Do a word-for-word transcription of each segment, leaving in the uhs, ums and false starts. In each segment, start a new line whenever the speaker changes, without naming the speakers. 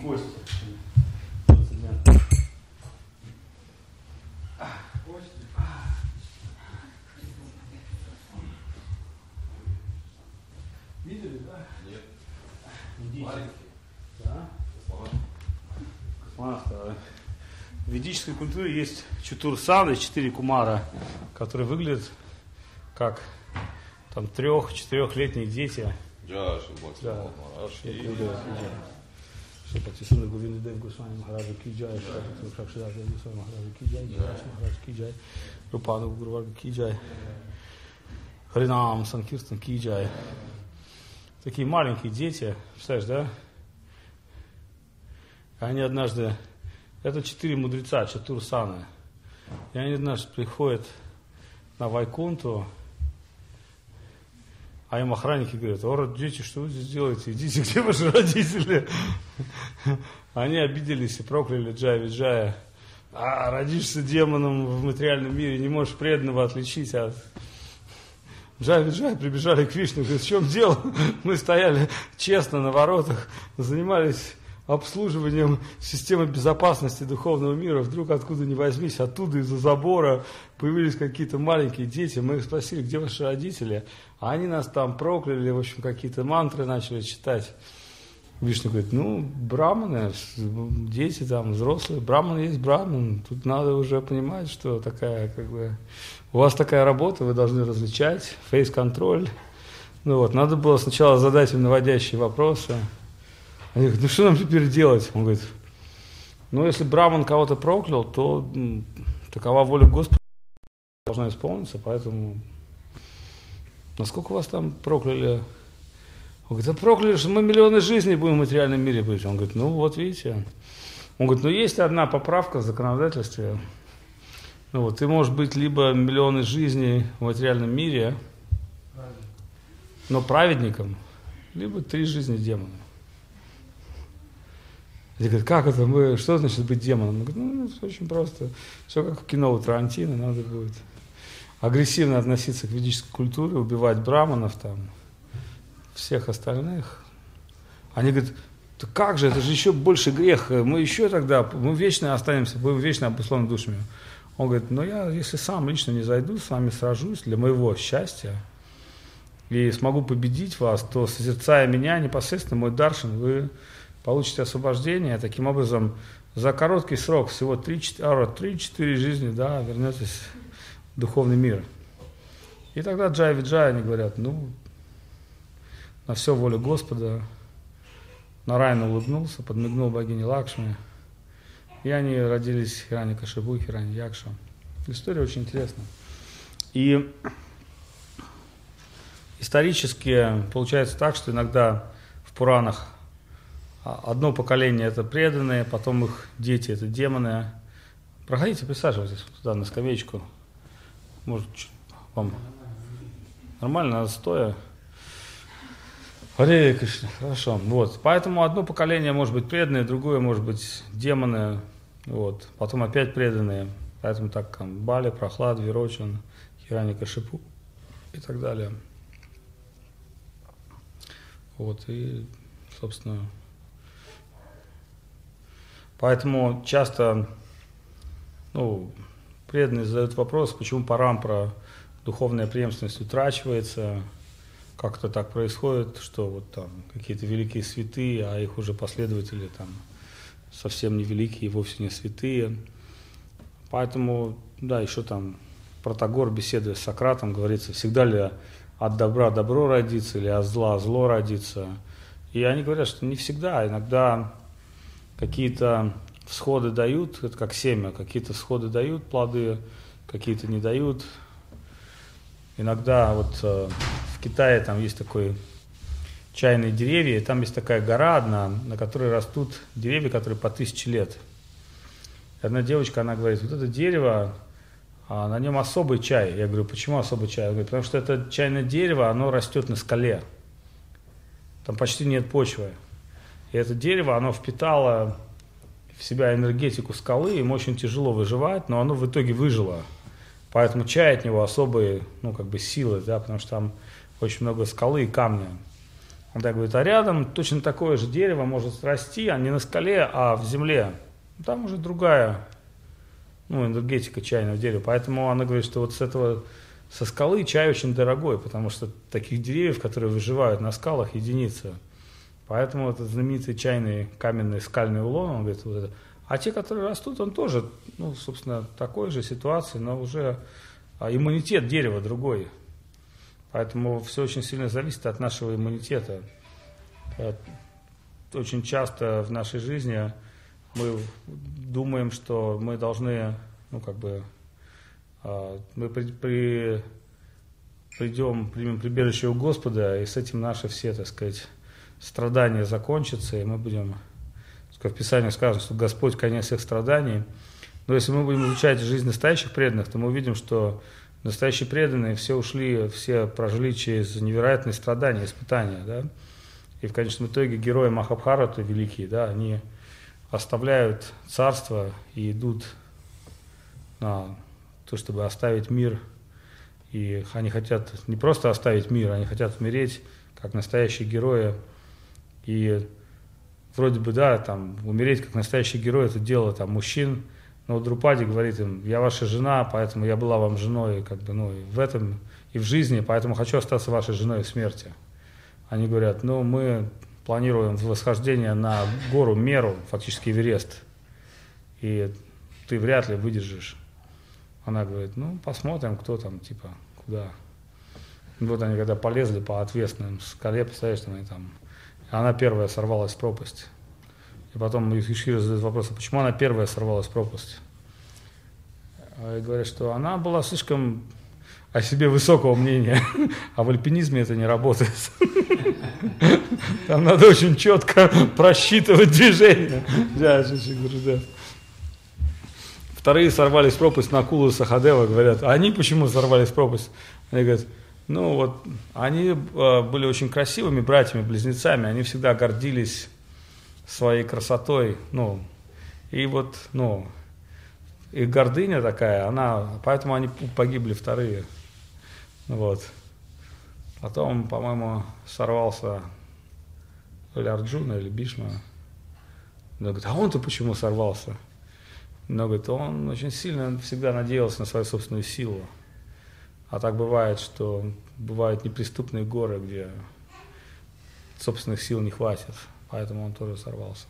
кости. Видели, да?
Нет.
Видите?
Маленькие.
Да? Космонавты. В ведической культуре есть чатурсаны, четыре кумара, которые выглядят как там трех-четырехлетние дети.
Джаши,
Да.
Блаксман,
Шапатисунда Говинда Дев Госвами Махараджа Киджай, Шапатисунда Госвами Махараджа Киджай, Махараджа Киджай, Рупану Гурварга Киджай, Харинам Санкиртан Киджай. Такие маленькие дети, представляешь, да? Они однажды, это четыре мудреца, чатурсаны, и они однажды приходят на Вайкунту, а им охранники говорят: о, дети, что вы здесь делаете? Идите, где ваши родители? Они обиделись и прокляли Джая Виджая. А, родишься демоном в материальном мире, не можешь преданного отличить от... Джая Виджая прибежали к Вишну, говорят: в чем дело? Мы стояли честно на воротах, занимались обслуживанием системы безопасности духовного мира. Вдруг откуда ни возьмись, оттуда из-за забора появились какие-то маленькие дети. Мы их спросили: где ваши родители? А они нас там прокляли, в общем, какие-то мантры начали читать. Вишну говорит: ну, браманы, дети там, взрослые, браман есть браман. Тут надо уже понимать, что такая, как бы, у вас такая работа, вы должны различать, фейс-контроль. Ну вот, надо было сначала задать им наводящие вопросы. Они говорят: ну что нам теперь делать? Он говорит: ну если браман кого-то проклял, то м, такова воля Господа должна исполниться, поэтому насколько вас там прокляли? Он говорит: а прокляли, что мы миллионы жизней будем в материальном мире быть. Он говорит: ну вот видите. Он говорит: ну есть одна поправка в законодательстве. Ну вот, ты можешь быть либо миллионы жизней в материальном мире, но праведником, либо три жизни демона. Они говорят: как это? Мы, что значит быть демоном? Он говорит: ну, все очень просто. Все как в кино у Тарантино, надо будет агрессивно относиться к ведической культуре, убивать браманов там, всех остальных. Они говорят: да как же, это же еще больше грех, мы еще тогда, мы вечно останемся, будем вечно обусловлены душами. Он говорит: ну я, если сам лично не зайду, с вами сражусь для моего счастья и смогу победить вас, то, созерцая меня, непосредственно мой даршан, вы получите освобождение. Таким образом, за короткий срок, всего три-четыре жизни, да, вернетесь в духовный мир. И тогда Джая Виджая, они говорят: ну, на все воля Господа. Нараяна улыбнулся, подмигнул богине Лакшми, и они родились Хираньякашипу и Хираньякша. История очень интересная. И исторически получается так, что иногда в Пуранах одно поколение это преданные, потом их дети это демоны. Проходите, присаживайтесь туда на скамеечку. Может, вам нормально, надо стоя. Харе Кришна, хорошо. Вот. Поэтому одно поколение может быть преданное, другое может быть демоны, вот. Потом опять преданные. Поэтому так там Бали, Прохлад, Вирочан, Хираньякашипу и так далее. Вот. И, собственно, поэтому часто, ну, преданные задают вопрос, почему парампара, духовная преемственность утрачивается. Как это так происходит, что вот там какие-то великие святые, а их уже последователи там совсем не великие, вовсе не святые. Поэтому, да, еще там Протагор, беседуя с Сократом, говорится: всегда ли от добра добро родится, или от зла зло родится. И они говорят, что не всегда, иногда какие-то всходы дают, это как семя, какие-то всходы дают плоды, какие-то не дают. Иногда вот э, в Китае там есть такой чайные деревья, и там есть такая гора одна, на которой растут деревья, которые по тысяче лет. И одна девочка, она говорит: вот это дерево, а на нем особый чай. Я говорю: почему особый чай? Она говорит: потому что это чайное дерево, оно растет на скале. Там почти нет почвы. И это дерево, оно впитало в себя энергетику скалы, им очень тяжело выживать, но оно в итоге выжило. Поэтому чай от него особые, ну, как бы силы, да, потому что там очень много скалы и камня. Он так говорит, а рядом точно такое же дерево может расти, а не на скале, а в земле. Там уже другая, ну, энергетика чайного дерева. Поэтому она говорит, что вот с этого, со скалы чай очень дорогой, потому что таких деревьев, которые выживают на скалах, единицы. Поэтому этот знаменитый чайный каменный скальный улон, он говорит, вот это. А те, которые растут, он тоже, ну, собственно, такой же ситуации, но уже иммунитет дерева другой. Поэтому все очень сильно зависит от нашего иммунитета. Очень часто в нашей жизни мы думаем, что мы должны, ну, как бы, мы при, при, придем, примем прибежище у Господа, и с этим наши все, так сказать, страдания закончатся, и мы будем, в Писании сказано, что Господь конец всех страданий. Но если мы будем изучать жизнь настоящих преданных, то мы увидим, что настоящие преданные все ушли, все прожили через невероятные страдания, испытания, да? И в конечном итоге герои Махабхараты великие, да, они оставляют царство и идут на то, чтобы оставить мир. И они хотят не просто оставить мир, они хотят умереть, как настоящие герои. И вроде бы, да, там, умереть как настоящий герой – это дело там мужчин. Но Друпади говорит им, я ваша жена, поэтому я была вам женой, как бы, ну, и в этом, и в жизни, поэтому хочу остаться вашей женой в смерти. Они говорят, ну, мы планируем восхождение на гору Меру, фактически Эверест, и ты вряд ли выдержишь. Она говорит, ну, посмотрим, кто там, типа, куда. И вот они когда полезли по отвесным скале, представляешь, там, они там, она первая сорвалась в пропасть. И потом Юдхишхира задает вопрос, а почему она первая сорвалась в пропасть? И говорят, что она была слишком о себе высокого мнения, а в альпинизме это не работает. Там надо очень четко просчитывать движение. Да, да. Вторые сорвались в пропасть, Накула и Сахадева говорят, а они почему сорвались в пропасть? Они говорят, ну вот, они были очень красивыми братьями-близнецами, они всегда гордились своей красотой, ну, и вот, ну, их гордыня такая, она, поэтому они погибли вторые, вот. Потом, по-моему, сорвался или Арджуна, или Бишма. Он говорит, а он-то почему сорвался? Он говорит, он очень сильно всегда надеялся на свою собственную силу. А так бывает, что бывают неприступные горы, где собственных сил не хватит. Поэтому он тоже сорвался.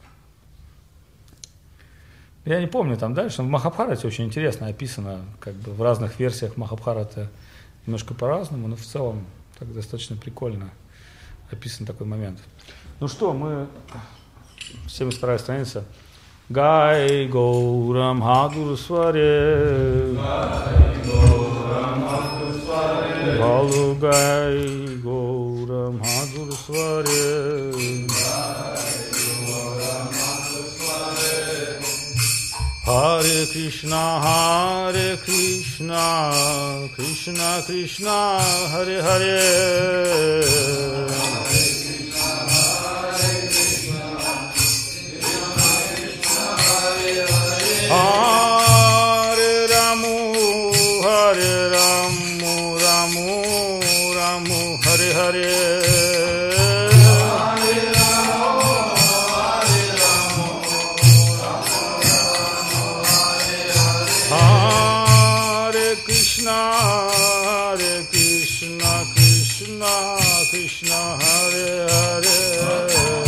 Я не помню там дальше, но в Махабхарате очень интересно описано, как бы в разных версиях Махабхарата немножко по-разному, но в целом так достаточно прикольно описан такой момент. Ну что, мы... семьдесят вторая страница. Гай Гаура Мадхур Сваре. Гай Гаура Мадхур Сваре. Балу Гай Гаура Мадхур Сваре. Hare Krishna, Hare Krishna, Krishna Krishna, Hare Hare. Hare Ramu, Hare Ramu, Ramu, Ramu, Hare Hare. Krishna Hare Hare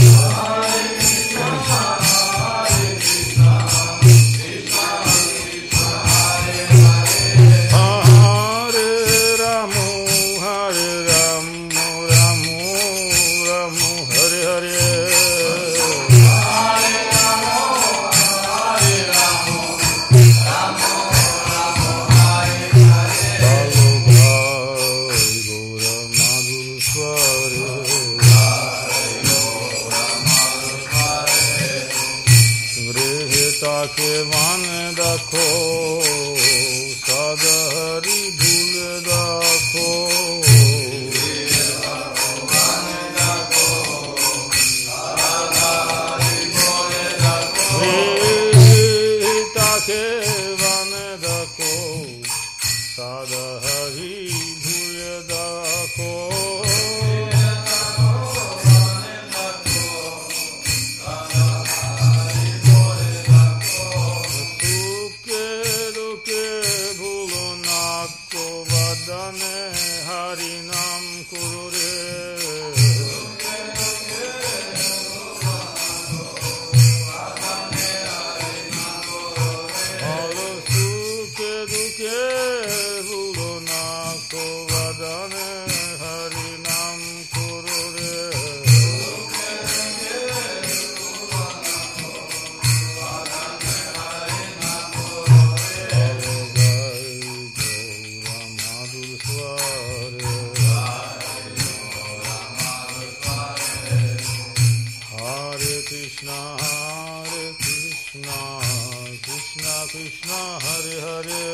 Hare Ramu Hare Ramu Ramu Ramu Hare Hare के वन देखो सदहरी भूल देखो सीता के वन देखो सदहरी भूल देखो Krishna, Hare Krishna, Krishna Krishna, Hare Hare.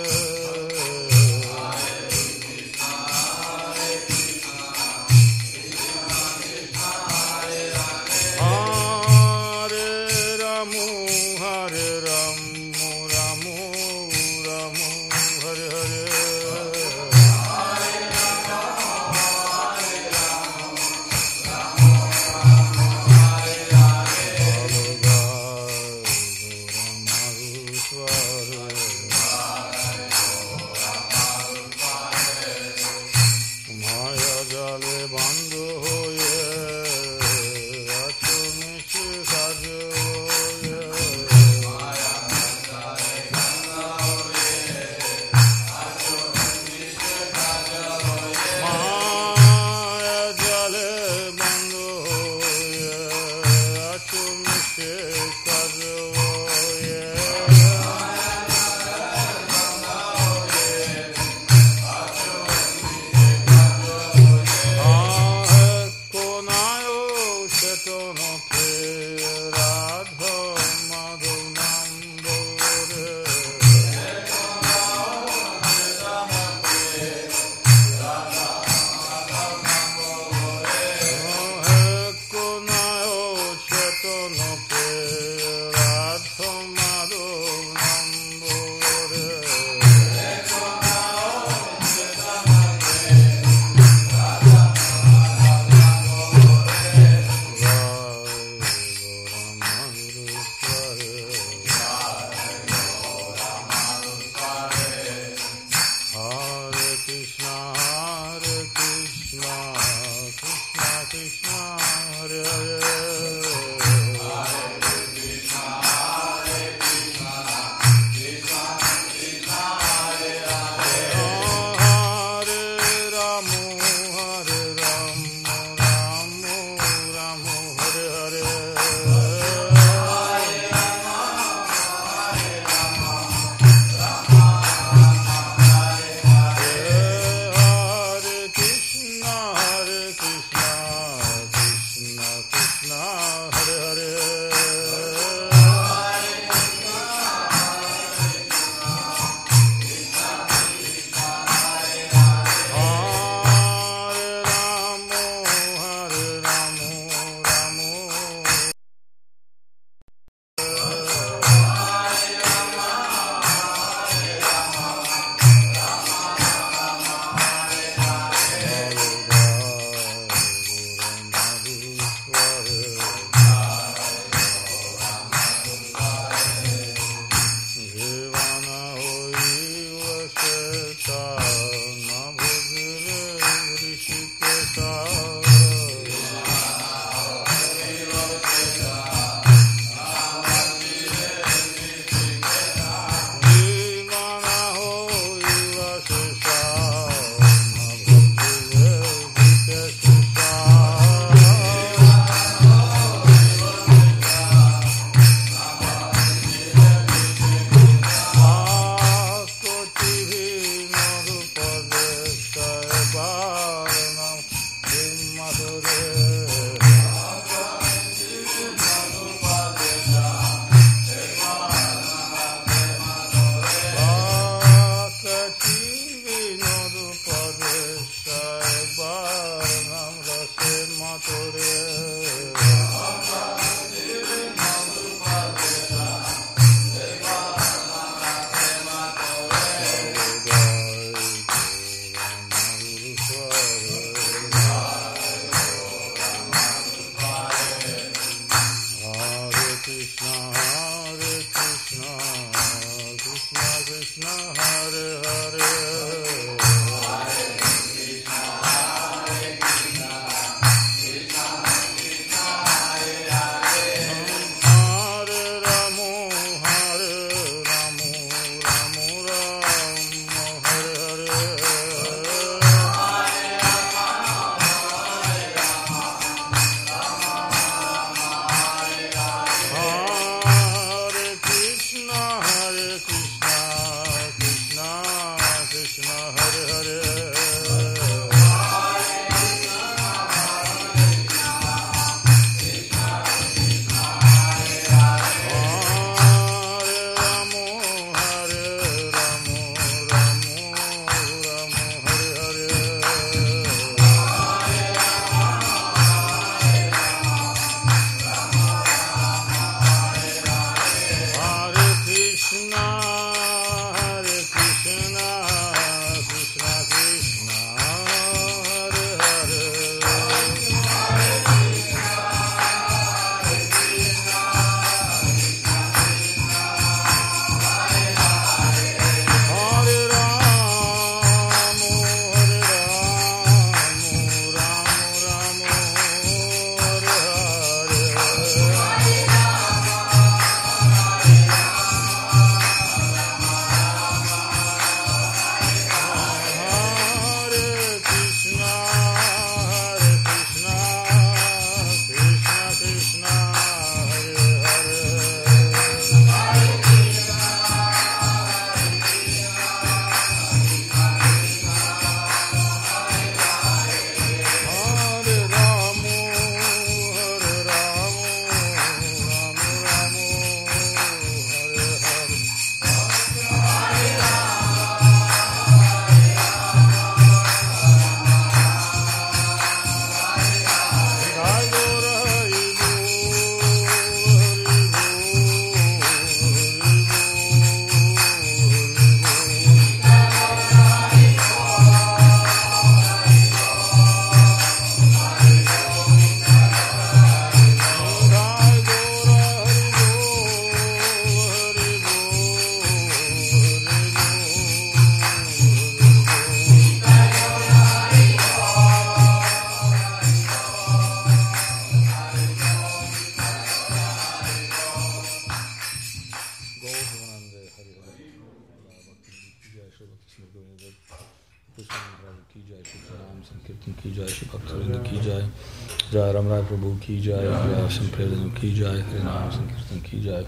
Jai, Shri Bhaktivinoda Ki Jai, Jai Ram Rai Prabhu Ki Jai, Jai Всем преданным Ki Jai, Харинам Санкиртан Ki Jai,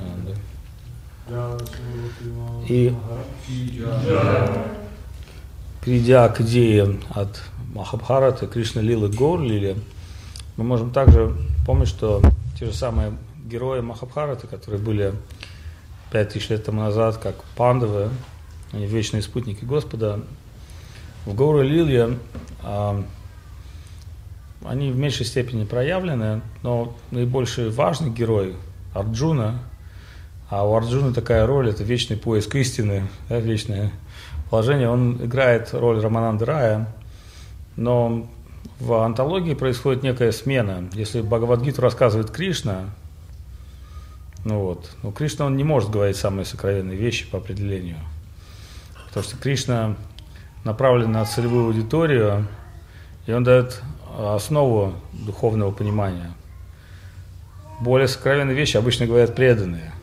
И перейдя к идее от Махабхараты, Кришна Лилы, Гаур Лиле, мы можем также помнить, что те же самые герои Махабхараты, которые были пять тысяч лет тому назад, как пандавы, они вечные спутники Господа, в Гаура Лиле а, они в меньшей степени проявлены, но наибольший важный герой Арджуна, а у Арджуны такая роль, это вечный поиск истины, да, вечное положение, он играет роль Рамананды Рая, но в антологии происходит некая смена. Если Бхагавад-гиту рассказывает Кришна, ну вот, ну Кришна, он не может говорить самые сокровенные вещи по определению, потому что Кришна направлен на целевую аудиторию, и он дает основу духовного понимания. Более сокровенные вещи обычно говорят преданные.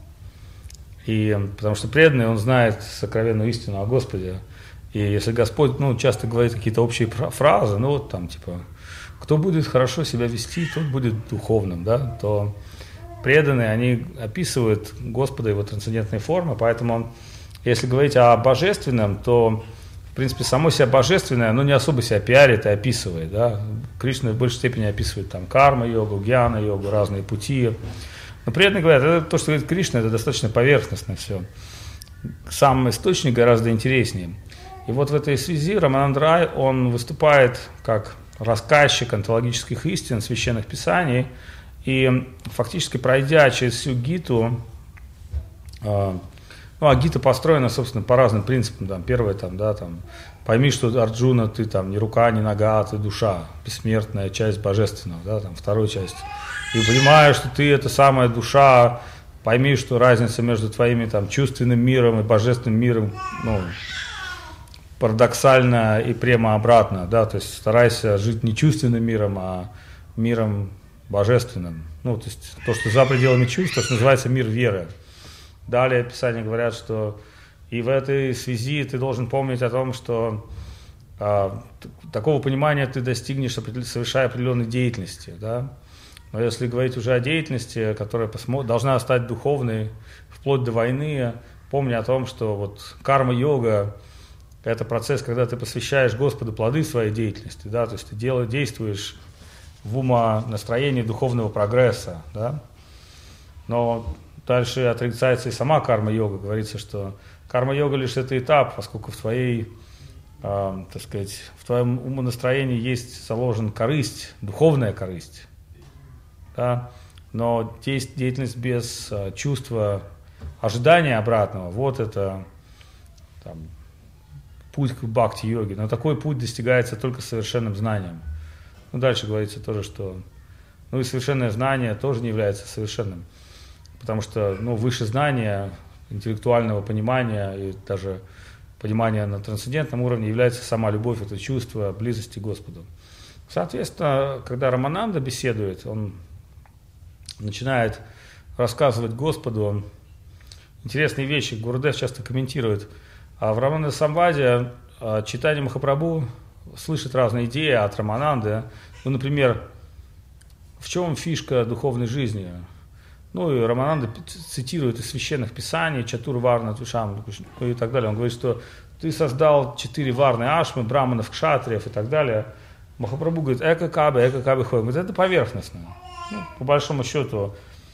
И, потому что преданный, он знает сокровенную истину о Господе. И если Господь, ну, часто говорит какие-то общие фразы, ну, вот там, типа, кто будет хорошо себя вести, тот будет духовным, да, то преданные, они описывают Господа, его трансцендентные формы, поэтому, если говорить о божественном, то, в принципе, само себя божественное, оно не особо себя пиарит и описывает, да. Кришна в большей степени описывает там карма-йогу, гьяна-йогу, разные пути. Но преданные говорят, это то, что говорит Кришна, это достаточно поверхностно все. Сам источник гораздо интереснее. И вот в этой связи Рамананда Рай, он выступает как рассказчик онтологических истин, священных писаний, и фактически пройдя через всю Гиту, э, ну а Гита построена, собственно, по разным принципам. Там, первое, там, да, там, пойми, что Арджуна, ты там не рука, не нога, ты душа, бессмертная часть божественного, да, там, вторая часть. И понимаешь, что ты это самая душа, пойми, что разница между твоими там, чувственным миром и божественным миром, ну, парадоксально и прямо обратно, да, то есть старайся жить не чувственным миром, а миром божественным, ну, то есть то, что за пределами чувств, то, что называется мир веры. Далее Писания говорят, что и в этой связи ты должен помнить о том, что а, такого понимания ты достигнешь, совершая определенной деятельности, да. Но если говорить уже о деятельности, которая должна стать духовной вплоть до войны, помни о том, что вот карма-йога – это процесс, когда ты посвящаешь Господу плоды своей деятельности, да, то есть ты делаешь, действуешь в умонастроении духовного прогресса, да. Но дальше отрицается и сама карма-йога, говорится, что карма-йога лишь это этап, поскольку в твоей, э, так сказать, в твоем умонастроении есть заложена корысть, духовная корысть. Да? Но деятельность без а, чувства ожидания обратного, вот это там, путь к бхакти-йоге. Но такой путь достигается только совершенным знанием. Ну, дальше говорится тоже, что ну, и совершенное знание тоже не является совершенным. Потому что ну, выше знания, интеллектуального понимания и даже понимания на трансцендентном уровне является сама любовь, это чувство близости к Господу. Соответственно, когда Рамананда беседует, он начинает рассказывать Господу интересные вещи. Гурудев часто комментирует. А в Рамананда Самваде читание Махапрабху слышит разные идеи от Рамананды. Ну, например, в чем фишка духовной жизни? Ну, и Рамананда цитирует из священных писаний, Чатур Варна, Тушам и так далее. Он говорит, что ты создал четыре варны ашмы, браманов, кшатриев и так далее. Махапрабху говорит, эка кабы, эка кабы ходим. Говорит, это поверхностно. Ну, по большому счету,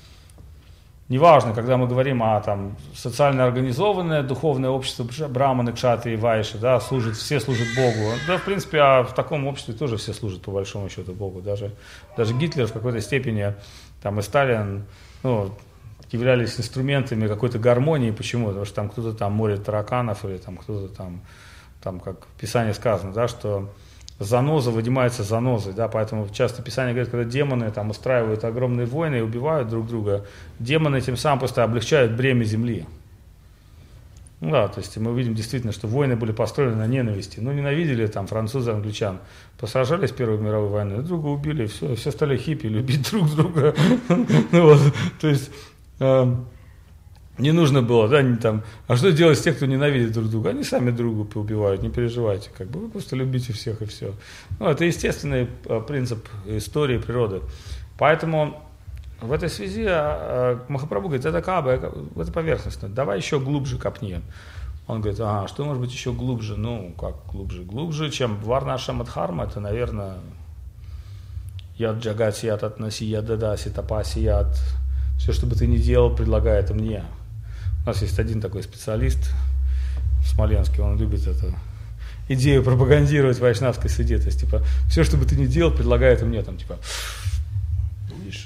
неважно, когда мы говорим о там, социально организованное духовное общество браманы, кшатрии, вайши, да, служат, все служат Богу. Да, в принципе, а в таком обществе тоже все служат по большому счету Богу. Даже, даже Гитлер в какой-то степени, там, и Сталин, ну, являлись инструментами какой-то гармонии. Почему? Потому что там кто-то там морит тараканов, или там кто-то там, там, как в Писании сказано, да, что заноза вынимается занозой, да, поэтому часто Писание говорит, когда демоны там устраивают огромные войны и убивают друг друга, демоны тем самым просто облегчают бремя земли. Ну да, то есть мы видим действительно, что войны были построены на ненависти. Ну, ненавидели там французы, англичан, посражались в Первой мировой войне, друг друга убили, все, все стали хиппи, любить друг друга. То есть Не нужно было, да, не там, а что делать с теми, кто ненавидит друг друга? Они сами друг друга убивают, не переживайте, как бы вы просто любите всех и все. Ну, это естественный принцип истории, природы. Поэтому в этой связи Махапрабху говорит, это каба, это поверхностно, давай еще глубже копни. Он говорит, а что может быть еще глубже? Ну, как глубже? Глубже, чем Варнаша Дхарма, это, наверное, яд джагати, яд атнаси, яд дадаси, тапаси, яд. Все, что бы ты ни делал, предлагай это мне. У нас есть один такой специалист в Смоленске, он любит эту идею пропагандировать в вайшнавской среде. То есть, типа, все, что бы ты ни делал, предлагай это мне. Там, типа, видишь?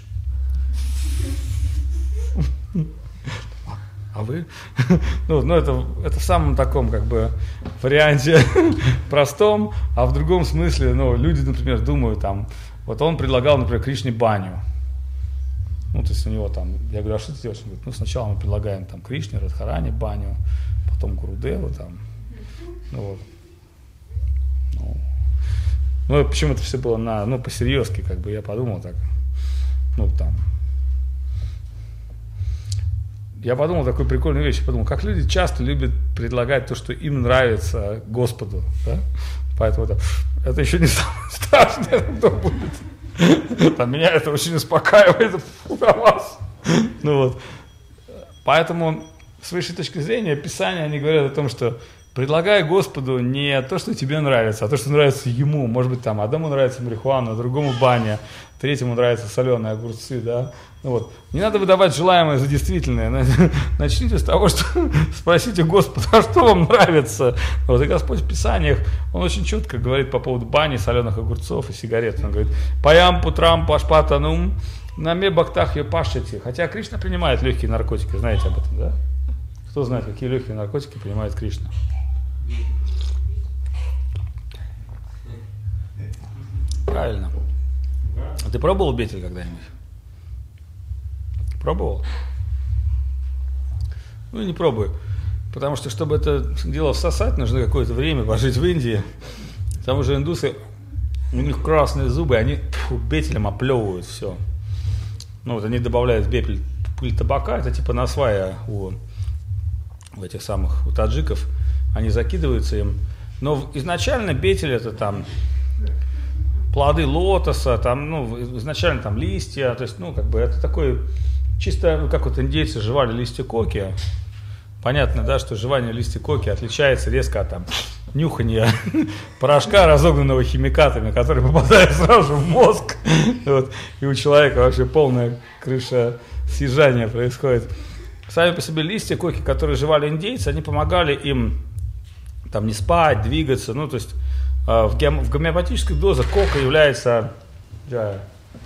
А вы? Ну, ну это, это в самом таком, как бы, варианте простом, а в другом смысле, ну, люди, например, думают, там, вот он предлагал, например, Кришне баню. Ну, то есть у него там, я говорю, а что ты делаешь? Он говорит, ну, сначала мы предлагаем там Кришне, Радхарани баню, потом Гурудеву там, ну, вот. Ну, ну почему это все было на, ну, по-серьезки, как бы, я подумал так, ну, там, я подумал такую прикольную вещь, я подумал, как люди часто любят предлагать то, что им нравится Господу, да? Поэтому это, это еще не самое страшное, что будет. Там, меня это очень успокаивает про вас. Ну вот. Поэтому, с высшей точки зрения, Писания, они говорят о том, что предлагай Господу не то, что тебе нравится, а то, что нравится Ему. Может быть, там, одному нравится марихуана, другому баня, третьему нравятся соленые огурцы, да. Ну вот. Не надо выдавать желаемое за действительное. Начните с того, что спросите Господа, а что вам нравится? Вот. И Господь в Писаниях, Он очень четко говорит по поводу бани, соленых огурцов и сигарет. Он говорит, паям путрам пашпатанум наме бхактах пашати. Хотя Кришна принимает легкие наркотики, знаете об этом, да? Кто знает, какие легкие наркотики принимает Кришна? Правильно. А ты пробовал бетель когда-нибудь? Пробовал? Ну, не пробуй. Потому что, чтобы это дело всосать, нужно какое-то время пожить в Индии. Там уже индусы, у них красные зубы, они фу, бетелем оплевывают все. Ну, вот они добавляют в бетель пыль табака, это типа насвая у, у этих самых, у таджиков. Они закидываются им. Но изначально бетель это там плоды лотоса, там, ну, изначально там листья, то есть, ну, как бы это такой, чисто, ну, как вот индейцы жевали листья коки, понятно, да, что жевание листья коки отличается резко от там нюхания порошка, разогнанного химикатами, который попадает сразу в мозг, вот, и у человека вообще полная крыша съезжания происходит. Сами по себе листья коки, которые жевали индейцы, они помогали им там не спать, двигаться, ну, то есть в, гем, в гомеопатических дозах кока является да,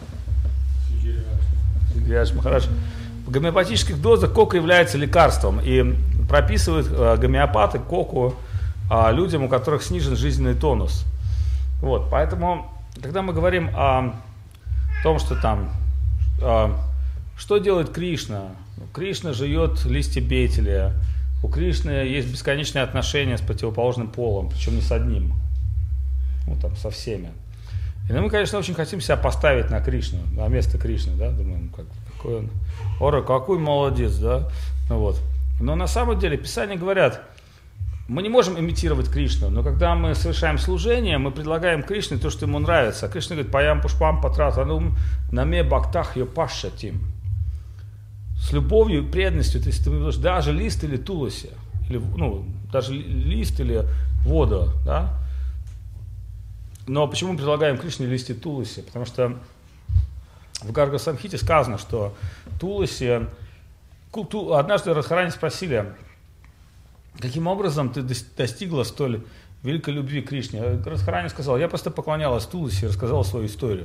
в гомеопатических дозах кока является лекарством, и прописывают гомеопаты коку людям, у которых снижен жизненный тонус. Вот, поэтому, когда мы говорим о том, что там, что делает Кришна, Кришна жует листья бетеля, у Кришны есть бесконечные отношения с противоположным полом, причем не с одним. Ну, там, со всеми. И ну, мы, конечно, очень хотим себя поставить на Кришну, на место Кришны, да, думаем, как, какой он, ора, какой молодец, да, ну, вот. Но на самом деле Писания говорят, мы не можем имитировать Кришну, но когда мы совершаем служение, мы предлагаем Кришне то, что ему нравится. А Кришна говорит, паям пушпам патратанум наме бхактах йопашатим. С любовью и преданностью, то есть ты можешь даже лист или туласи, или, ну, даже лист или воду, да. Но почему мы предлагаем Кришне листья туласи? Потому что в Гарга Самхите сказано, что туласи... Однажды Радхарани спросили, каким образом ты достигла столь великой любви к Кришне? Радхарани сказал, я просто поклонялась туласи и рассказала свою историю.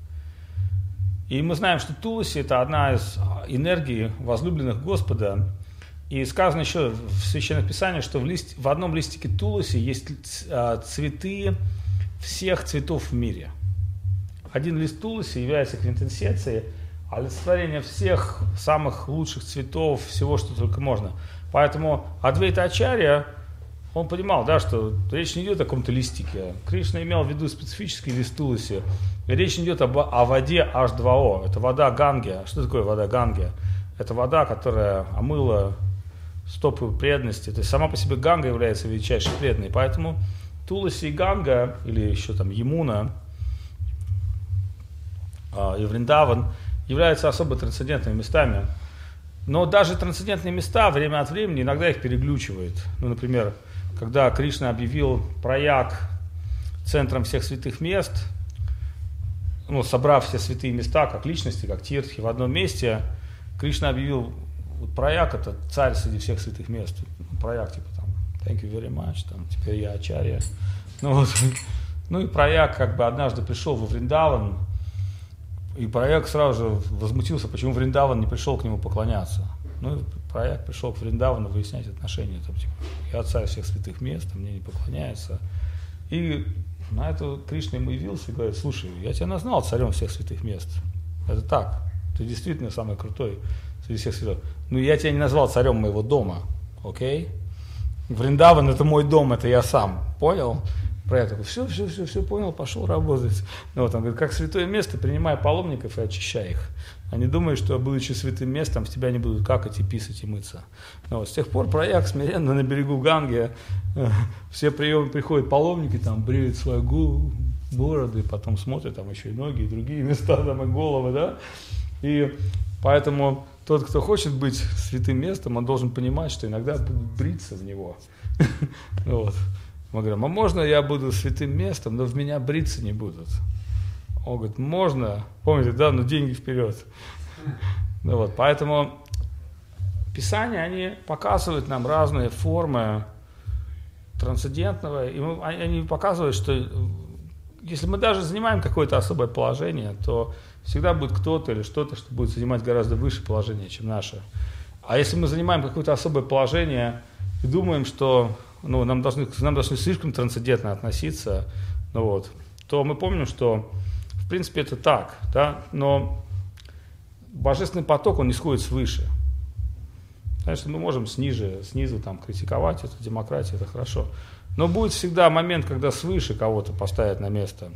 И мы знаем, что туласи – это одна из энергий возлюбленных Господа. И сказано еще в Священном Писании, что в, лист, в одном листике туласи есть цветы всех цветов в мире. Один лист туласи является квинтэссенцией олицетворения всех самых лучших цветов, всего, что только можно. Поэтому Адвайта Ачарья, он понимал, да, что речь не идет о каком-то листике. Кришна имел в виду специфический лист туласи. И речь не идет об, о воде эйч два о. Это вода Ганги. Что такое вода Ганги? это вода, которая омыла стопы преданности. То есть сама по себе Ганга является величайшей преданной. Поэтому Туласи и Ганга, или еще там Ямуна и Вриндаван, являются особо трансцендентными местами. Но даже трансцендентные места время от времени иногда их переглючивает. Ну, например, когда Кришна объявил Праяг центром всех святых мест, ну, собрав все святые места, как личности, как тиртхи в одном месте, Кришна объявил, вот Праяг — это царь среди всех святых мест. Праяг типа там thank you very much, там теперь я ачарья. Ну, вот. Ну и Праяг как бы однажды пришел во Вриндаван, и Праяг сразу же возмутился, почему Вриндаван не пришел к нему поклоняться. Ну и Праяг пришел к Вриндавану выяснять отношения, там, типа, я царь всех святых мест, а мне не поклоняется. И на это Кришна ему явился и говорит: слушай, я тебя назвал царем всех святых мест. Это так, ты действительно самый крутой среди всех святых. Но я тебя не назвал царем моего дома, окей? Вриндаван — это мой дом, это я сам, понял? Праяг такой: все, все, все, все понял, пошел работать. Ну, вот он говорит: как святое место, принимай паломников и очищай их. Они думают, что, будучи святым местом, в тебя не будут какать и писать и мыться. Ну, вот, с тех пор Праяг смиренно на берегу Ганги, э, все приемы приходят паломники, там бреют свои голову, бороды, потом смотрят, там еще и ноги, и другие места, там и головы, да. И поэтому тот, кто хочет быть святым местом, он должен понимать, что иногда будут бриться в него. Вот. Мы говорим: а можно я буду святым местом, но в меня бриться не будут? Он говорит: можно, помните, да, но деньги вперед. Ну, вот, поэтому Писания, они показывают нам разные формы трансцендентного, и мы, они показывают, что если мы даже занимаем какое-то особое положение, то всегда будет кто-то или что-то, что будет занимать гораздо выше положение, чем наше. А если мы занимаем какое-то особое положение и думаем, что ну, нам, должны, нам должны слишком трансцендентно относиться, ну, вот, то мы помним, что в принципе это так, да, но божественный поток, он не сходит свыше. Конечно, мы можем снизу, снизу там, критиковать эту демократию, это хорошо. Но будет всегда момент, когда свыше кого-то поставят на место.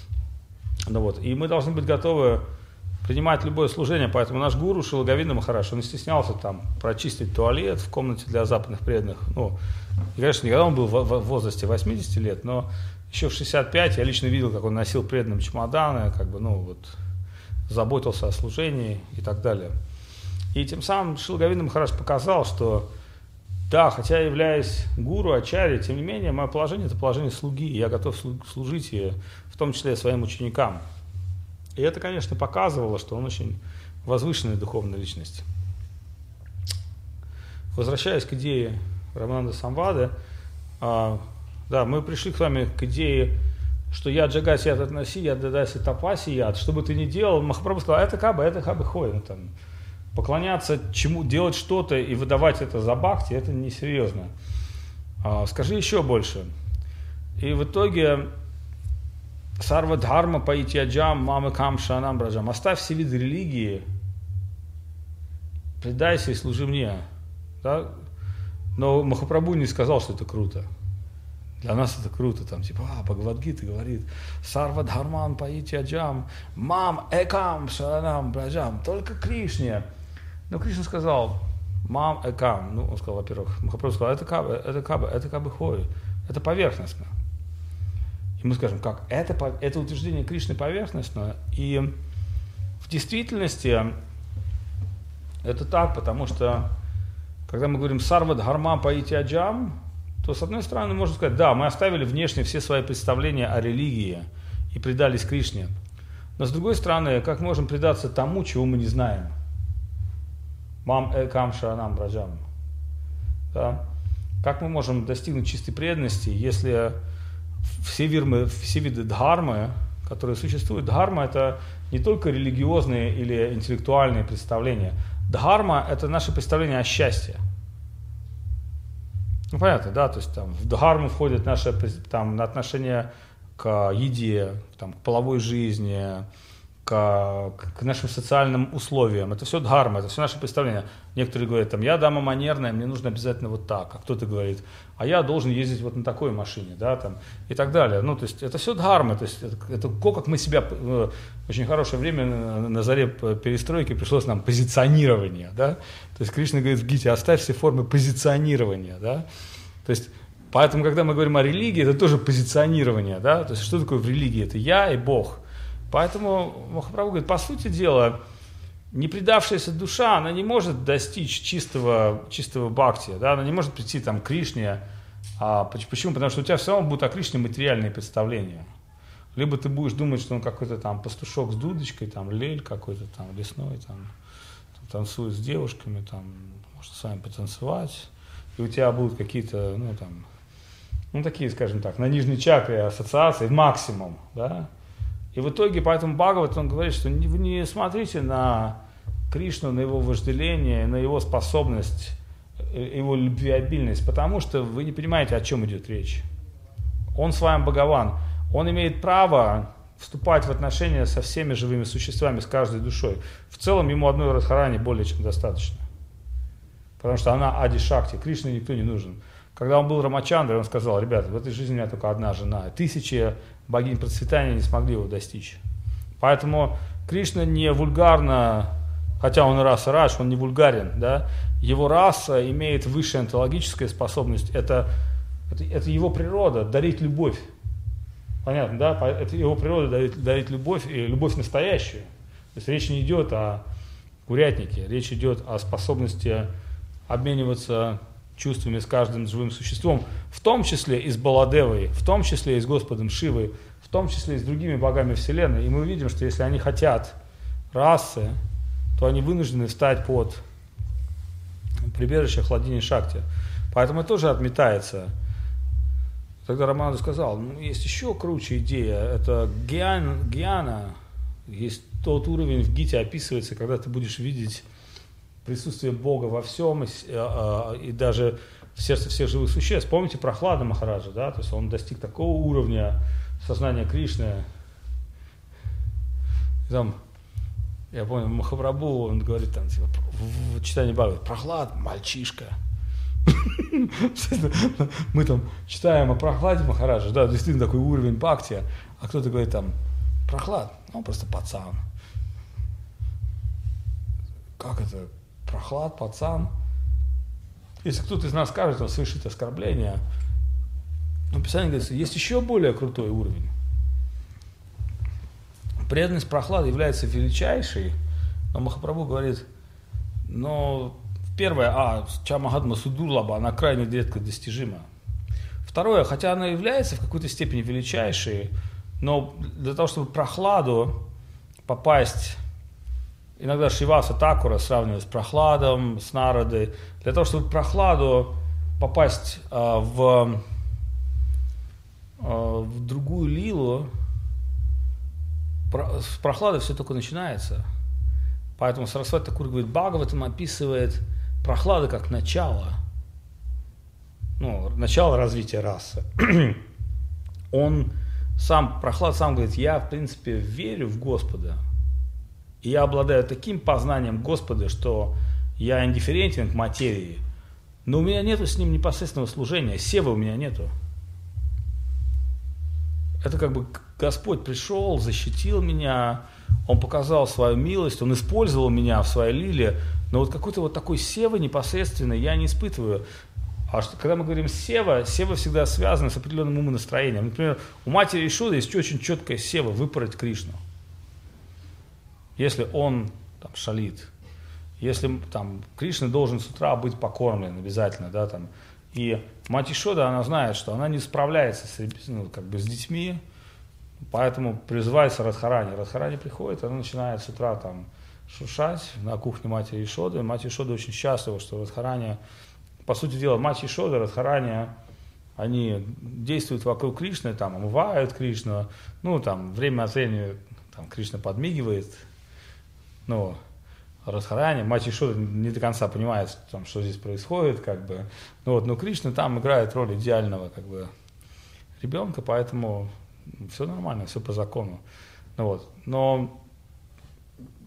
Ну, вот, и мы должны быть готовы принимать любое служение. Поэтому наш гуру Шрила Говинда Махарадж, он не стеснялся там прочистить туалет в комнате для западных преданных. Ну, и, конечно, никогда он был в, в возрасте восьмидесяти лет, но еще в шестьдесят пять я лично видел, как он носил преданным чемоданы, как бы, ну, вот, заботился о служении и так далее. И тем самым Шрила Говинда Махарадж показал, что да, хотя я являюсь гуру, ачарьей, тем не менее, мое положение — это положение слуги, и я готов служить, и в том числе своим ученикам. И это, конечно, показывало, что он очень возвышенная духовная личность. Возвращаясь к идее Рамананда Самвады, а, да, мы пришли к вами к идее, что я джагаси яд относи, я дадаси тапаси яд. Что бы ты ни делал, Махапрабху сказал: это каба, это кабы хой. Ну, там, поклоняться чему, делать что-то и выдавать это за бхакти — это несерьезно. А, скажи еще больше. И в итоге сарва дхарма паитьяджам мамы кам шанам браджам. Оставь все виды религии, предайся и служи мне. Да? Но Махапрабху не сказал, что это круто. Для нас это круто, там, типа, а, Бхагавад-гита говорит: сарва дхарман паитьяджам мам экам шанам браджам. Только Кришне. Но Кришна сказал: мам экам. Ну, он сказал, во-первых, Махапрабху сказал: это каба, это каба, это кабы хой. Это поверхностно. И мы скажем: как? Это, это утверждение Кришны поверхностно. И в действительности это так, потому что когда мы говорим «сарва дхарма паитьяджам», то, с одной стороны, можно сказать: да, мы оставили внешне все свои представления о религии и предались Кришне. Но, с другой стороны, как мы можем предаться тому, чего мы не знаем? Мам экам шаранам браджам. Да? Как мы можем достигнуть чистой преданности, если все, вирмы, все виды дхармы, которые существуют, дхарма — это не только религиозные или интеллектуальные представления. Дхарма — это наше представление о счастье. Ну, понятно, да, то есть там в дхарму входит наше там, отношение к еде, там, к половой жизни, к, к нашим социальным условиям. Это все дхарма, это все наше представление. Некоторые говорят, там, я дама манерная, мне нужно обязательно вот так. А кто-то говорит, а я должен ездить вот на такой машине, да, там, и так далее. Ну, то есть это все дхарма, то есть это, это то, как мы себя... Очень хорошее время на, на заре перестройки пришлось нам позиционирование, да. То есть Кришна говорит в Гите, оставь все формы позиционирования, да. То есть, поэтому, когда мы говорим о религии, это тоже позиционирование, да. То есть что такое в религии? Это я и Бог. Поэтому Махапрабху говорит, по сути дела, не предавшаяся душа, она не может достичь чистого, чистого бхакти, да, она не может прийти там, к Кришне. А почему? Потому что у тебя все равно будут о Кришне материальные представления. Либо ты будешь думать, что он какой-то там пастушок с дудочкой, там лель какой-то там лесной, там, там танцует с девушками, там, может с вами потанцевать, и у тебя будут какие-то, ну там, ну такие, скажем так, на нижней чакре ассоциации, максимум, да. И в итоге, поэтому Бхагават, он говорит, что не, вы не смотрите на Кришну, на его вожделение, на его способность, его любвеобильность, потому что вы не понимаете, о чем идет речь. Он с вами Бхагаван, он имеет право вступать в отношения со всеми живыми существами, с каждой душой. В целом ему одной Радхарани более чем достаточно. Потому что она Ади-Шакти, Кришне никто не нужен. Когда он был Рамачандрой, он сказал, ребята, в этой жизни у меня только одна жена. Тысячи богинь процветания не смогли его достичь. Поэтому Кришна не вульгарно, хотя он и раса Радж, он не вульгарен, да? Его раса имеет высшая онтологическая способность, это, это, это его природа, дарить любовь. Понятно, да? Это его природа дарить, дарить любовь, и любовь настоящую. То есть речь не идет о курятнике, речь идет о способности обмениваться чувствами с каждым живым существом, в том числе и с Баладевой, в том числе и с Господом Шивой, в том числе и с другими богами Вселенной. И мы видим, что если они хотят расы, то они вынуждены встать под прибежище Хладини Шакти. Поэтому это тоже отметается. Тогда Рамананда сказал, ну, есть еще круче идея, это гьян, гьяна, есть тот уровень в Гите описывается, когда ты будешь видеть присутствие Бога во всем и, и даже в сердце всех живых существ. Помните Прохлада Махараджа, да? То есть он достиг такого уровня сознания Кришны. Там, я помню, Махапрабху, он говорит там, типа, в, в читании Бхагавата, Прохлад, мальчишка. Мы там читаем о Прохладе Махараджа, да, действительно такой уровень бхакти, а кто-то говорит там, Прохлад, ну просто пацан. Как это? Прохлад, пацан. Если кто-то из нас скажет, он совершит оскорбление, но Писание говорит, есть еще более крутой уровень. Преданность Прохлады является величайшей, но Махапрабху говорит, но первое, а, Чамахатма Судурлаба, она крайне редко достижима. Второе, хотя она является в какой-то степени величайшей, но для того, чтобы Прохладу попасть... Иногда Шриваса Такура сравнивают с Прохладом, с Нарадой. Для того, чтобы Прохладу попасть э, в, э, в другую лилу, про, с Прохлады все только начинается. Поэтому Сарасвати Такур говорит, Бхагаватам описывает Прохлада как начало. Ну, начало развития расы. Он сам, Прохлад сам говорит, я в принципе верю в Господа. И я обладаю таким познанием Господа, что я индифферентен к материи, но у меня нету с ним непосредственного служения, севы у меня нету. Это как бы Господь пришел, защитил меня, Он показал свою милость, Он использовал меня в своей лиле, но вот какой-то вот такой севы непосредственной я не испытываю. А что, когда мы говорим сева, сева всегда связана с определенным умонастроением. Например, у матери Ишуды есть очень четкая сева выпороть Кришну. Если он там шалит, если там Кришна должен с утра быть покормлен обязательно, да, там, и мать Ишода, она знает, что она не справляется с, ну, как бы с детьми, поэтому призывается Радхарани. Радхарани приходит, она начинает с утра там шуршать на кухне матери Ишоды. Мать Ишода очень счастлива, что Радхарани, по сути дела, мать Ишода, Радхарани, они действуют вокруг Кришны, там, омывают Кришну, ну, там, время от времени там, Кришна подмигивает. Ну, Радхарани, мать Ишода не до конца понимает, там, что здесь происходит, как бы. Ну, вот, но Кришна там играет роль идеального, как бы, ребенка, поэтому все нормально, все по закону. Ну, вот. Но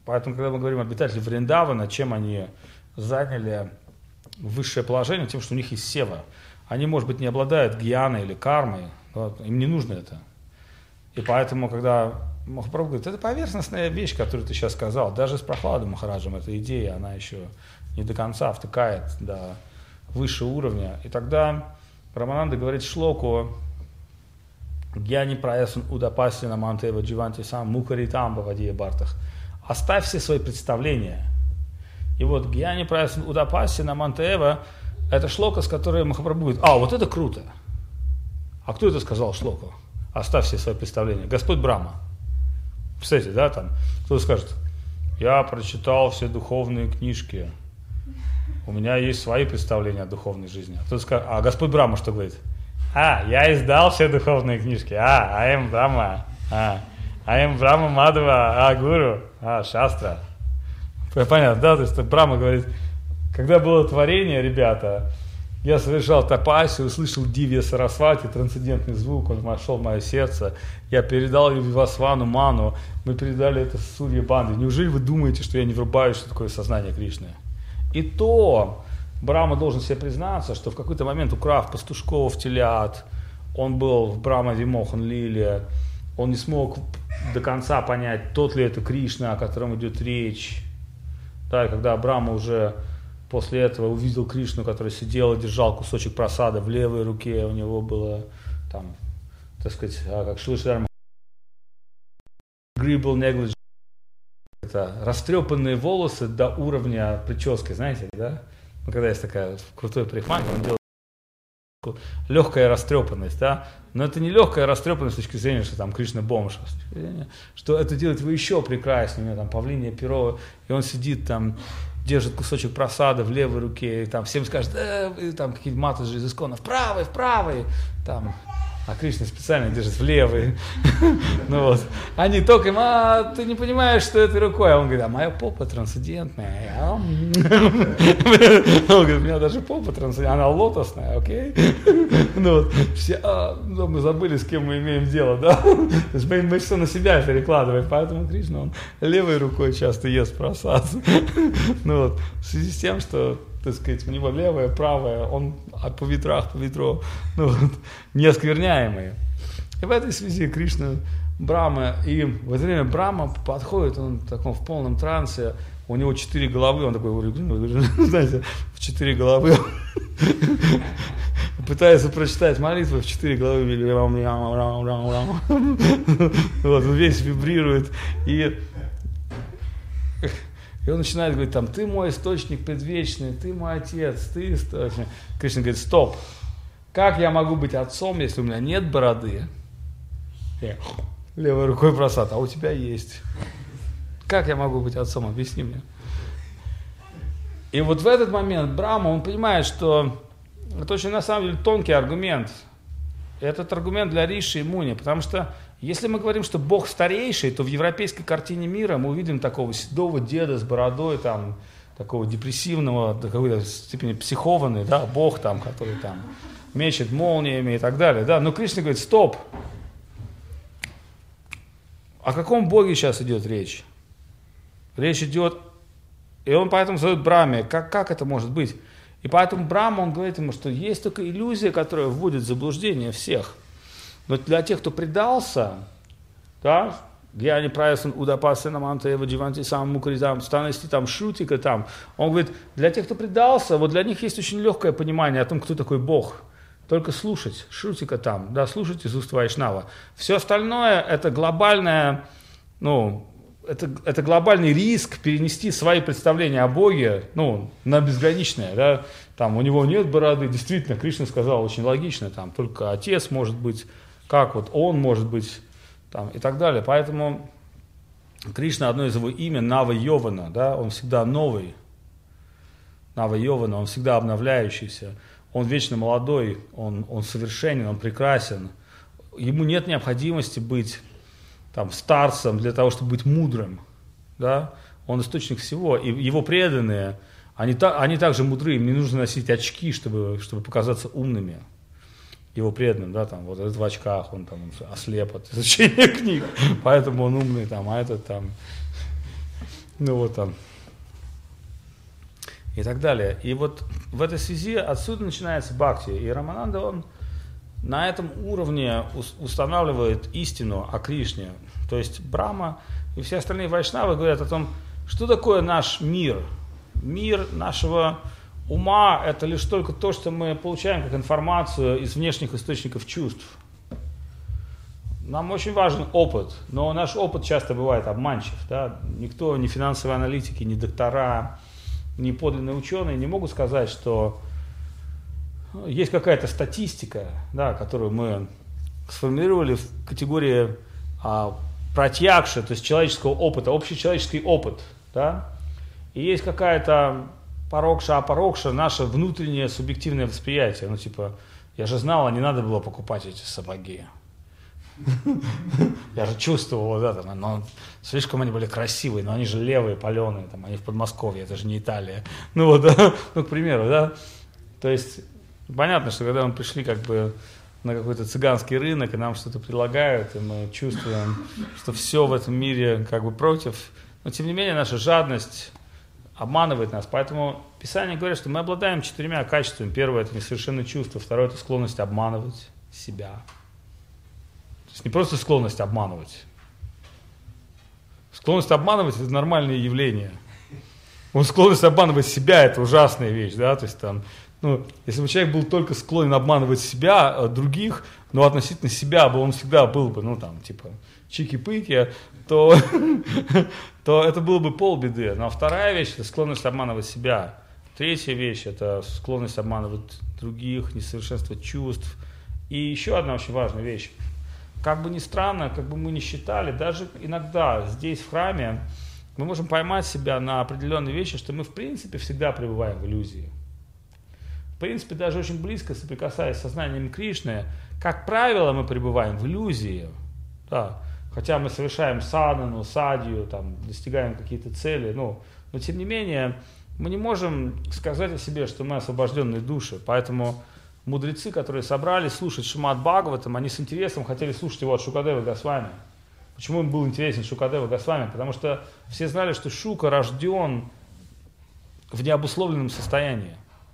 Поэтому, когда мы говорим обитатели Вриндавана, чем они заняли высшее положение, тем, что у них есть сева. Они, может быть, не обладают гьяной или кармой, но им не нужно это. И поэтому, когда Махапрабху говорит, это поверхностная вещь, которую ты сейчас сказал, даже с Прохладом Махараджем, эта идея, она еще не до конца втыкает до высшего уровня. И тогда Рамананда говорит шлоку «Гьяни праясан удапаси намантева дживанти сам мукаритам бавадия бартах». Оставь все свои представления. И вот «Гьяни праясан удапаси намантева» — это шлока, с которой Махапрабху говорит, а, вот это круто. А кто это сказал шлоку? Оставь все свои представления. Господь Брахма. Представляете, да, там, кто скажет, я прочитал все духовные книжки, у меня есть свои представления о духовной жизни. А кто скажет, а Господь Брахма что говорит? А, я издал все духовные книжки, а, I am Brahma, а, I am Brahma Madhava, а, Гуру, а, Шастра. Понятно, да, то есть Брахма говорит, когда было творение, ребята, я совершал тапасию, услышал Дивья Сарасвати, трансцендентный звук, он вошел в мое сердце. Я передал ее Вивасвану Ману, мы передали это Сурья Банде. Неужели вы думаете, что я не врубаюсь, что такое сознание Кришны? И то Брахма должен себе признаться, что в какой-то момент, украв пастушков, телят, он был в Брахма-Вимохан Лиле, он не смог до конца понять, тот ли это Кришна, о котором идет речь. Да, и когда Брахма уже после этого увидел Кришну, который сидел и держал кусочек прасада в левой руке, у него было там, так сказать, как Шилашидарма, грибл неглидж, это растрепанные волосы до уровня прически, знаете, да? Ну, когда есть такая крутой парикмахер, он делает легкая растрепанность, да? Но это не легкая растрепанность с точки зрения, что там Кришна бомж, что это делает его еще прекраснее, у него там павлинье перо, и он сидит там, держит кусочек прасада в левой руке, и там всем скажет, э, и там какие-то матаджи из Искона, в правой, в правой, там, а Кришна специально держит в левой. Ну вот. Они только им, а ты не понимаешь, что этой рукой. А он говорит, а моя попа трансцендентная. Он говорит, у меня даже попа трансцендентная, она лотосная, окей? Ну вот, все, а, ну, мы забыли, с кем мы имеем дело, да? То есть мы, мы все на себя перекладываем, поэтому Кришна, он левой рукой часто ест просад. Ну вот, в связи с тем, что, так сказать, у него левое, правое, он по ветрах, по ветру, ну вот, неоскверняемые. И в этой связи Кришна, Брахма, и в это время Брахма подходит, он в таком в полном трансе, у него четыре головы, он такой, знаете, в четыре головы, пытается прочитать молитву в четыре головы, вот, он весь вибрирует, и И он начинает говорить, там, ты мой источник предвечный, ты мой отец, ты источник. Кришна говорит, стоп, как я могу быть отцом, если у меня нет бороды? Я левой рукой просад, а у тебя есть. Как я могу быть отцом? Объясни мне. И вот в этот момент Брахма, он понимает, что это очень, на самом деле, тонкий аргумент. И этот аргумент для Риши и Муни, потому что если мы говорим, что Бог старейший, то в европейской картине мира мы увидим такого седого деда с бородой, там, такого депрессивного, до какой-то степени психованный, да, Бог там, который там мечет молниями и так далее. Да. Но Кришна говорит, стоп, о каком Боге сейчас идет речь? Речь идет, и он поэтому задает Брахме, как, как это может быть? И поэтому Брахма, он говорит ему, что есть только иллюзия, которая вводит в заблуждение всех. Но для тех, кто предался, да, Гьяни праясан удапасы наманта эва дживанти сам мукаритам, станности там шрутика там, он говорит, для тех, кто предался, вот для них есть очень легкое понимание о том, кто такой Бог. Только слушать, шрутика там, да, слушать из уст Вайшнава. Все остальное это глобальное, ну, это, это глобальный риск перенести свои представления о Боге, ну, на безграничное, да, там у него нет бороды, действительно, Кришна сказал очень логично, там, только отец может быть, как вот он может быть, там, и так далее. Поэтому Кришна, одно из его имен, Нава Йована, да, он всегда новый, Нава Йована, он всегда обновляющийся, он вечно молодой, он, он совершенен, он прекрасен, ему нет необходимости быть там, старцем для того, чтобы быть мудрым, да, он источник всего, и его преданные, они, та, они также мудры, им не нужно носить очки, чтобы, чтобы показаться умными. Его преданным, да, там, вот этот в очках, он там он ослеп от изучения книг, поэтому он умный, там, а этот там ну вот там, и так далее. И вот в этой связи отсюда начинается бхакти. И Рамананда, он на этом уровне устанавливает истину о Кришне. То есть Брахма и все остальные вайшнавы говорят о том, что такое наш мир. Мир нашего ума – это лишь только то, что мы получаем как информацию из внешних источников чувств. Нам очень важен опыт, но наш опыт часто бывает обманчив. Да? Никто, ни финансовые аналитики, ни доктора, ни подлинные ученые не могут сказать, что есть какая-то статистика, да, которую мы сформулировали в категории а, пратьякши, то есть человеческого опыта, общечеловеческий опыт. Да? И есть какая-то парокша, апарокша, наше внутреннее субъективное восприятие. Ну типа, я же знал, а не надо было покупать эти сапоги. Я же чувствовал, да, там, но слишком они были красивые, но они же левые, паленые, там, они в Подмосковье, это же не Италия. Ну вот, да, ну, к примеру, да. То есть, понятно, что когда мы пришли как бы на какой-то цыганский рынок, и нам что-то предлагают, и мы чувствуем, что все в этом мире как бы против, но тем не менее наша жадность обманывает нас. Поэтому Писание говорит, что мы обладаем четырьмя качествами. Первое – это несовершенное чувство, второе – это склонность обманывать себя. То есть не просто склонность обманывать. Склонность обманывать – это нормальное явление. Вот склонность обманывать себя – это ужасная вещь. Да? То есть, там, ну, если бы человек был только склонен обманывать себя, других, но относительно себя бы он всегда был бы, ну там, типа, чики-пыки, то, то это было бы полбеды. Но вторая вещь – это склонность обманывать себя. Третья вещь – это склонность обманывать других, несовершенство чувств. И еще одна очень важная вещь. Как бы ни странно, как бы мы ни считали, даже иногда здесь, в храме, мы можем поймать себя на определенные вещи, что мы, в принципе, всегда пребываем в иллюзии. В принципе, даже очень близко соприкасаясь с сознанием Кришны, как правило, мы пребываем в иллюзии. Да. Хотя мы совершаем садану, садью, там, достигаем какие-то цели, ну, но тем не менее, мы не можем сказать о себе, что мы освобожденные души. Поэтому мудрецы, которые собрались слушать Шримад Бхагаватам, они с интересом хотели слушать его от Шукадевы Госвами. Почему им был интересен Шукадева Госвами? Потому что все знали, что Шука рожден в необусловленном состоянии.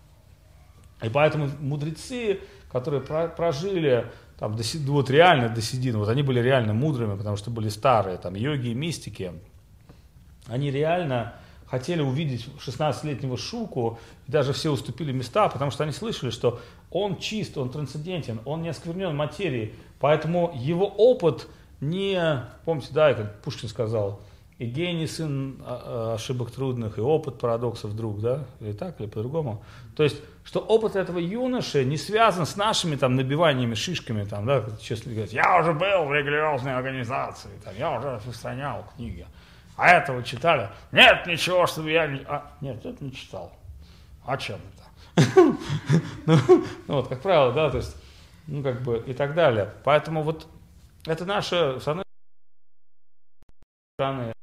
И поэтому мудрецы, которые прожили там, до, вот реально до седины, вот они были реально мудрыми, потому что были старые, там, йоги и мистики, они реально хотели увидеть шестнадцатилетнего Шуку, и даже все уступили места, потому что они слышали, что он чист, он трансцендентен, он не осквернен материей, поэтому его опыт не, помните, да, как Пушкин сказал, и гений сын ошибок трудных, и опыт парадоксов друг, да, или так, или по-другому. То есть, что опыт этого юноши не связан с нашими там набиваниями шишками, там, да, честно говоря, я уже был в религиозной организации, там, я уже распространял книги. А этого читали? Нет, ничего, чтобы я не... А, нет, это не читал. А чем это? ну, ну вот, как правило, да, то есть, ну, как бы, и так далее. Поэтому вот это наше, с одной стороны,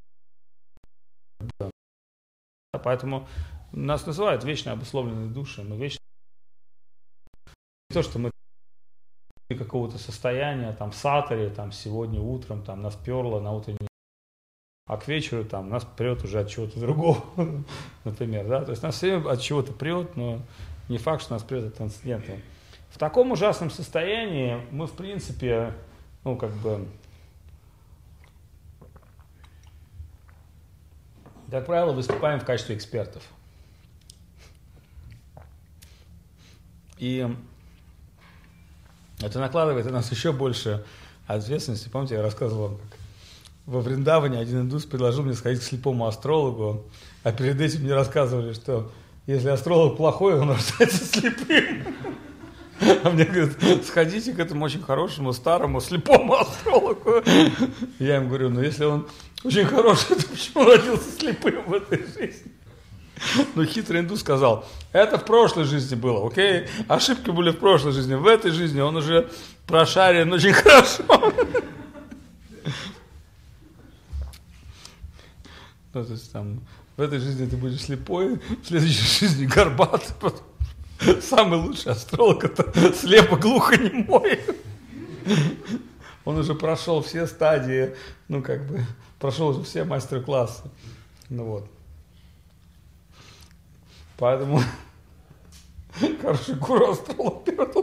поэтому нас называют вечно обусловленные души. Мы вечно... Не то, что мы какого-то состояния, там, в сатаре, там, сегодня утром, там, нас перло на утренней, а к вечеру там нас прет уже от чего-то другого, например, да, то есть нас все время от чего-то прет, но не факт, что нас прет от трансцендента. В таком ужасном состоянии мы, в принципе, ну, как бы, как правило, выступаем в качестве экспертов. И это накладывает на нас еще больше ответственности. Помните, я рассказывал вам, как во Вриндаване один индус предложил мне сходить к слепому астрологу, а перед этим мне рассказывали, что если астролог плохой, он рождается слепым. А мне говорят, сходите к этому очень хорошему, старому, слепому астрологу. Я им говорю, ну если он очень хороший, то почему он родился слепым в этой жизни? Но хитрый индус сказал, это в прошлой жизни было, окей? Ошибки были в прошлой жизни, в этой жизни он уже прошарен очень хорошо. Ну, то есть, там, в этой жизни ты будешь слепой, в следующей жизни горбатый, потом самый лучший астролог это слепо-глухонемой. Он уже прошел все стадии, ну как бы, прошел уже все мастер-классы.
Ну вот. Поэтому, короче, гуру астролога,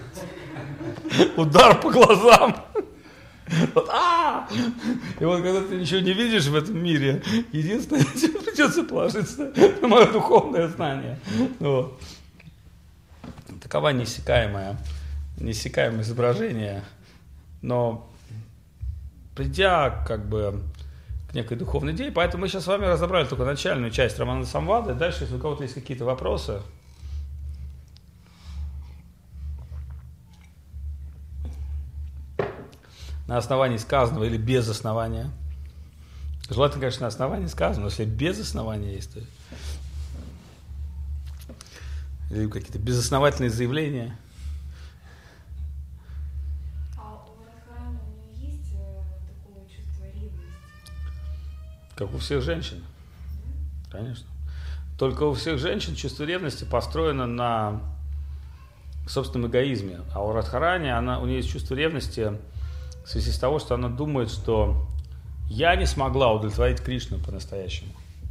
удар по глазам. Вот, а! И вот когда ты ничего не видишь в этом мире, единственное, тебе придется положиться на мое духовное знание. Вот. Такова неиссякаемое, неиссякаемое изображение. Но придя как бы к некой духовной идее, поэтому мы сейчас с вами разобрали только начальную часть Рамананда Самвады. Дальше, если у кого-то есть какие-то вопросы. На основании сказанного или без основания. Желательно, конечно, на основании сказанного, но если без основания есть, то... Или какие-то безосновательные заявления.
А у Радхарани у нее есть такое чувство ревности?
Как у всех женщин. Mm-hmm. Конечно. Только у всех женщин чувство ревности построено на собственном эгоизме. А у Радхарани, она, у нее есть чувство ревности в связи с того, что она думает, что я не смогла удовлетворить Кришну по-настоящему.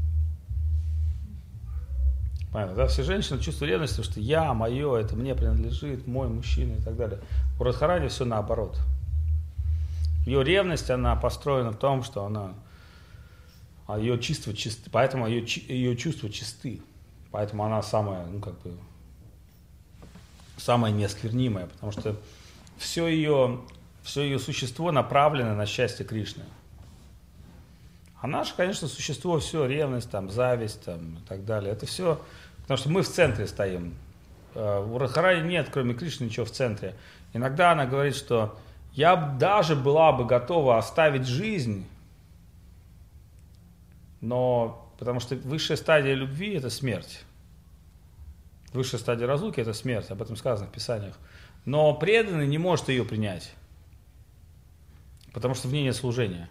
Понятно, да? Все женщины чувствуют ревность, что я, мое, это мне принадлежит, мой мужчина и так далее. У Радхарани все наоборот. Ее ревность, она построена в том, что она, ее чувства чисты, поэтому ее, ее чувства чисты. Поэтому она самая, ну как бы, самая неосквернимая, потому что все ее... Все ее существо направлено на счастье Кришны. А наше, конечно, существо, все, ревность, там, зависть там, и так далее. Это все, потому что мы в центре стоим. У Радхарани нет, кроме Кришны, ничего в центре. Иногда она говорит, что я даже была бы готова оставить жизнь, но потому что высшая стадия любви – это смерть. Высшая стадия разлуки – это смерть, об этом сказано в Писаниях. Но преданный не может ее принять. Потому что в ней нет служения.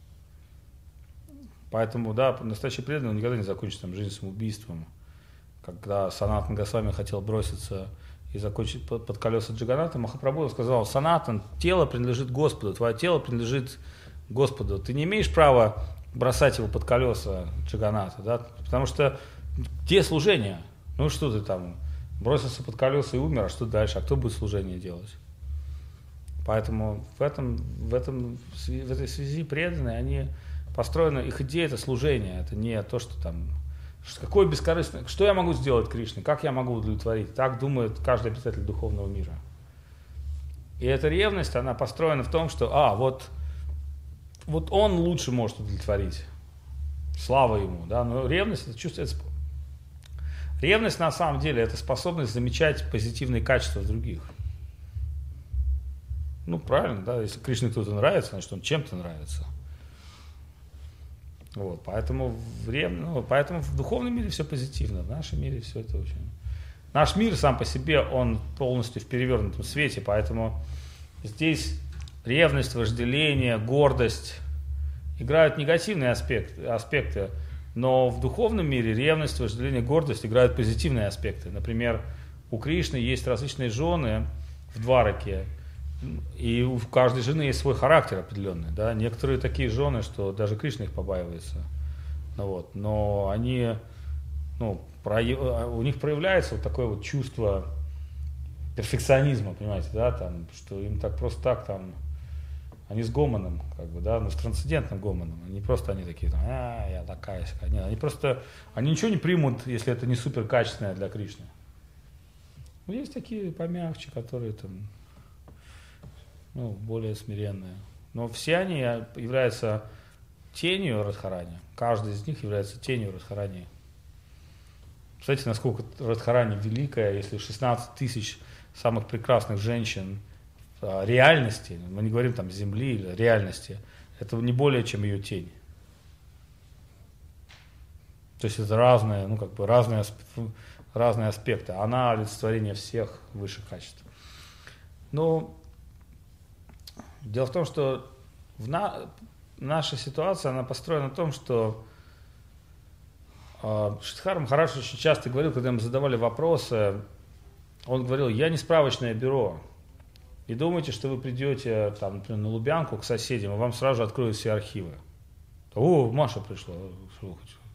Поэтому, да, настоящий преданный, он никогда не закончит там, жизнь самоубийством. Когда Санатан Госвами хотел броситься и закончить под, под колеса Джаганната, Махапрабху сказал: Санатан, тело принадлежит Господу, твое тело принадлежит Господу. Ты не имеешь права бросать его под колеса Джаганната, да? Потому что где служение? Ну что ты там, бросился под колеса и умер, а что дальше? А кто будет служение делать? Поэтому в, этом, в, этом, в этой связи преданные, они построены, их идея – это служение, это не то, что там, какое бескорыстное, что я могу сделать Кришне, как я могу удовлетворить, так думает каждый обитатель духовного мира. И эта ревность, она построена в том, что, а, вот, вот он лучше может удовлетворить, слава ему, да, но ревность – это чувство, это, ревность на самом деле – это способность замечать позитивные качества в других. Ну, правильно, да, если Кришне кто-то нравится, значит, он чем-то нравится. Вот, поэтому, в рев... ну, поэтому в духовном мире все позитивно, в нашем мире все это очень... Наш мир сам по себе, он полностью в перевернутом свете, поэтому здесь ревность, вожделение, гордость играют негативные аспекты, аспекты, но в духовном мире ревность, вожделение, гордость играют позитивные аспекты. Например, у Кришны есть различные жены в Двараке, и у каждой жены есть свой характер определенный, да. Некоторые такие жены, что даже Кришна их побаивается, ну, вот. Но они, ну, про, у них проявляется вот такое вот чувство перфекционизма, понимаете, да, там, что им так просто так там, они с гомоном, как бы, да, ну, с трансцендентным гомоном, они просто, они такие, там, а, я такая, сякая. Нет, они просто, они ничего не примут, если это не супер качественное для Кришны. Ну, есть такие помягче, которые там, ну, более смиренные. Но все они являются тенью Радхарани. Каждый из них является тенью Радхарани. Представляете, насколько Радхарани великая, если шестнадцать тысяч самых прекрасных женщин реальности, мы не говорим там земли или реальности, это не более чем ее тень. То есть это разные, ну как бы разные, разные аспекты. Она олицетворение всех высших качеств. Но дело в том, что в на, наша ситуация, она построена на том, что э, Шридхар Махарадж очень часто говорил, когда ему задавали вопросы, он говорил: я не справочное бюро. И думаете, что вы придете там, например, на Лубянку к соседям, и вам сразу же откроют все архивы. О, Маша пришла.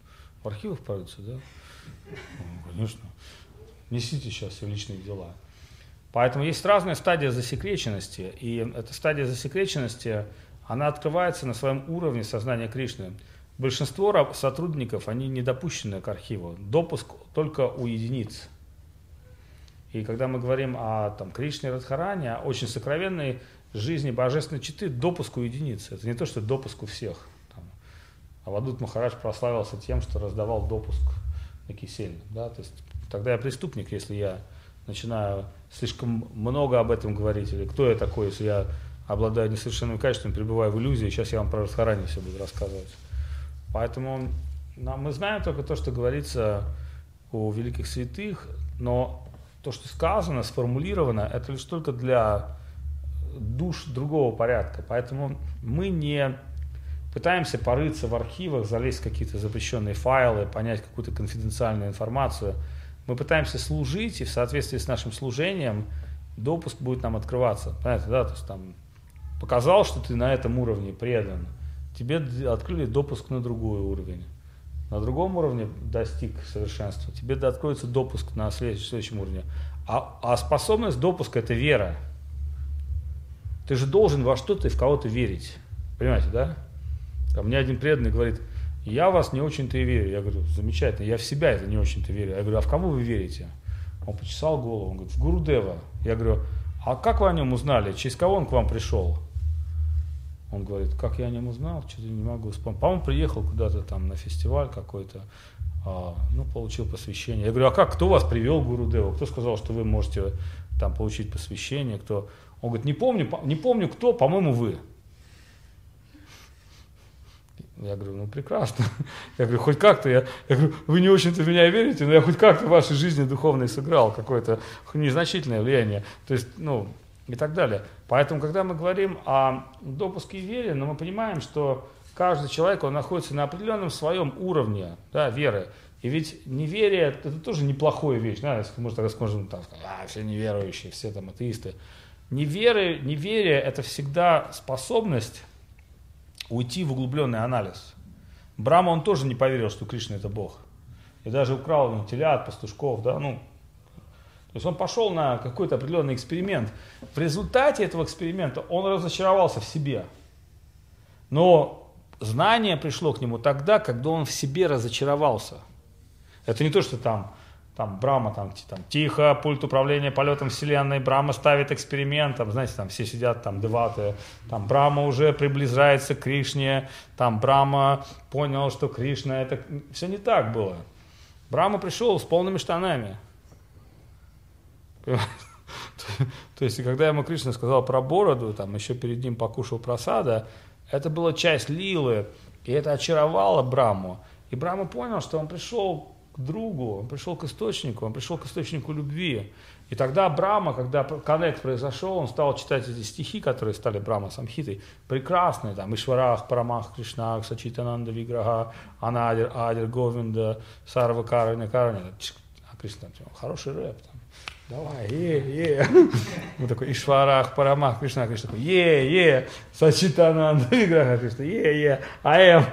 В архивах порыться, да? Ну, конечно. Несите сейчас все личные дела. Поэтому есть разная стадия засекреченности, и эта стадия засекреченности, она открывается на своем уровне сознания Кришны. Большинство сотрудников, они не допущены к архиву. Допуск только у единиц. И когда мы говорим о там, Кришне Радхаране, о очень сокровенной жизни божественной четы, допуск у единиц. Это не то, что допуск у всех. Там, Авадут Махарадж прославился тем, что раздавал допуск на кисель. Да? То есть, тогда я преступник, если я начинаю слишком много об этом говорить, или кто я такой, если я обладаю несовершенным качеством, пребываю в иллюзии, сейчас я вам про Радхарани все буду рассказывать. Поэтому мы знаем только то, что говорится у великих святых, но то, что сказано, сформулировано, это лишь только для душ другого порядка. Поэтому мы не пытаемся порыться в архивах, залезть в какие-то запрещенные файлы, понять какую-то конфиденциальную информацию. Мы пытаемся служить, и в соответствии с нашим служением допуск будет нам открываться. Понимаете, да? То есть там показал, что ты на этом уровне предан, тебе открыли допуск на другой уровень. На другом уровне достиг совершенства, тебе откроется допуск на следующем, следующем уровне. А, а способность допуска – это вера. Ты же должен во что-то и в кого-то верить. Понимаете, да? Ко мне один преданный говорит: я в вас не очень-то и верю. Я говорю: замечательно, я в себя это не очень-то верю. Я говорю: а в кого вы верите? Он почесал голову, он говорит: в Гурудева. Я говорю: а как вы о нем узнали? Через кого он к вам пришел? Он говорит: как я о нем узнал? Что-то не могу вспомнить. По-моему, приехал куда-то там на фестиваль какой-то, а, ну, получил посвящение. Я говорю: а как, кто вас привел к Гурудеву? Кто сказал, что вы можете там получить посвящение? Кто? Он говорит: не помню, не помню кто, по-моему, вы. Я говорю: ну, прекрасно. Я говорю: хоть как-то, я, я говорю, вы не очень-то в меня верите, но я хоть как-то в вашей жизни духовной сыграл какое-то незначительное влияние. То есть, ну, и так далее. Поэтому, когда мы говорим о допуске и вере, но мы понимаем, что каждый человек, он находится на определенном своем уровне, да, веры. И ведь неверие – это тоже неплохая вещь. Да, если мы так скажем, там, а, все неверующие, все там атеисты. Неверие, неверие – это всегда способность уйти в углубленный анализ. Брахма, он тоже не поверил, что Кришна – это Бог. И даже украл у него телят, пастушков, да, ну. То есть он пошел на какой-то определенный эксперимент. В результате этого эксперимента он разочаровался в себе. Но знание пришло к нему тогда, когда он в себе разочаровался. Это не то, что там, там Брахма, там, там тихо, пульт управления полетом Вселенной, Брахма ставит эксперимент, там, знаете, там все сидят, там, деваты, там Брахма уже приближается к Кришне, там Брахма понял, что Кришна, это все не так было. Брахма пришел с полными штанами. То есть, когда ему Кришна сказал про бороду, там еще перед ним покушал прасада, это была часть лилы, и это очаровало Брахму. И Брахма понял, что он пришел к другу, он пришел к источнику, он пришел к источнику любви. И тогда Брахма, когда коннект произошел, он стал читать эти стихи, которые стали Брахма Самхитой, прекрасные, там, Ишварах, Парамах, Кришнах, Сачитананда, Виграха, Анадир, Адир, Говинда, Сарва, Карани, Карани. А Кришна, хороший рэп, там. Давай, е, е. Вот такой Ишварах, Парамах, Кришна, Кришна такой, е, е, Сачитананда, Виграха, Кришна, е, е, аэм.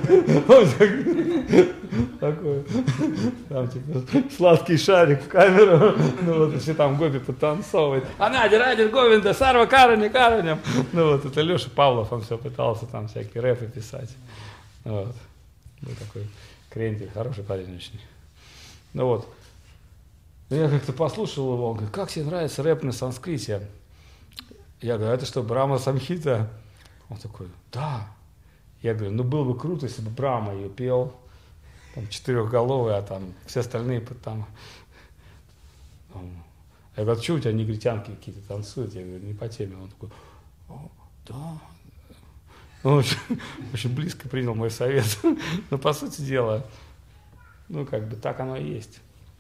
Такой, там типа сладкий шарик в камеру, ну вот, все там гопи потанцовывают. Анадир, Адир, Говинда, Сарва, Карани, Караням. Ну вот, это Леша Павлов, он все пытался там всякие рэпы писать. Вот, ну такой крендель, хороший парень очень. Ну вот. Я как-то послушал его, он говорит: как тебе нравится рэп на санскрите? Я говорю: это что, Брахма Самхита? Он такой: да. Я говорю: ну было бы круто, если бы Брахма ее пел, там четырехголовый, а там все остальные там. Я говорю: а что у тебя негритянки какие-то танцуют? Я говорю: не по теме. Он такой: о, да. Он очень, очень близко принял мой совет. Но по сути дела, ну как бы так оно и есть.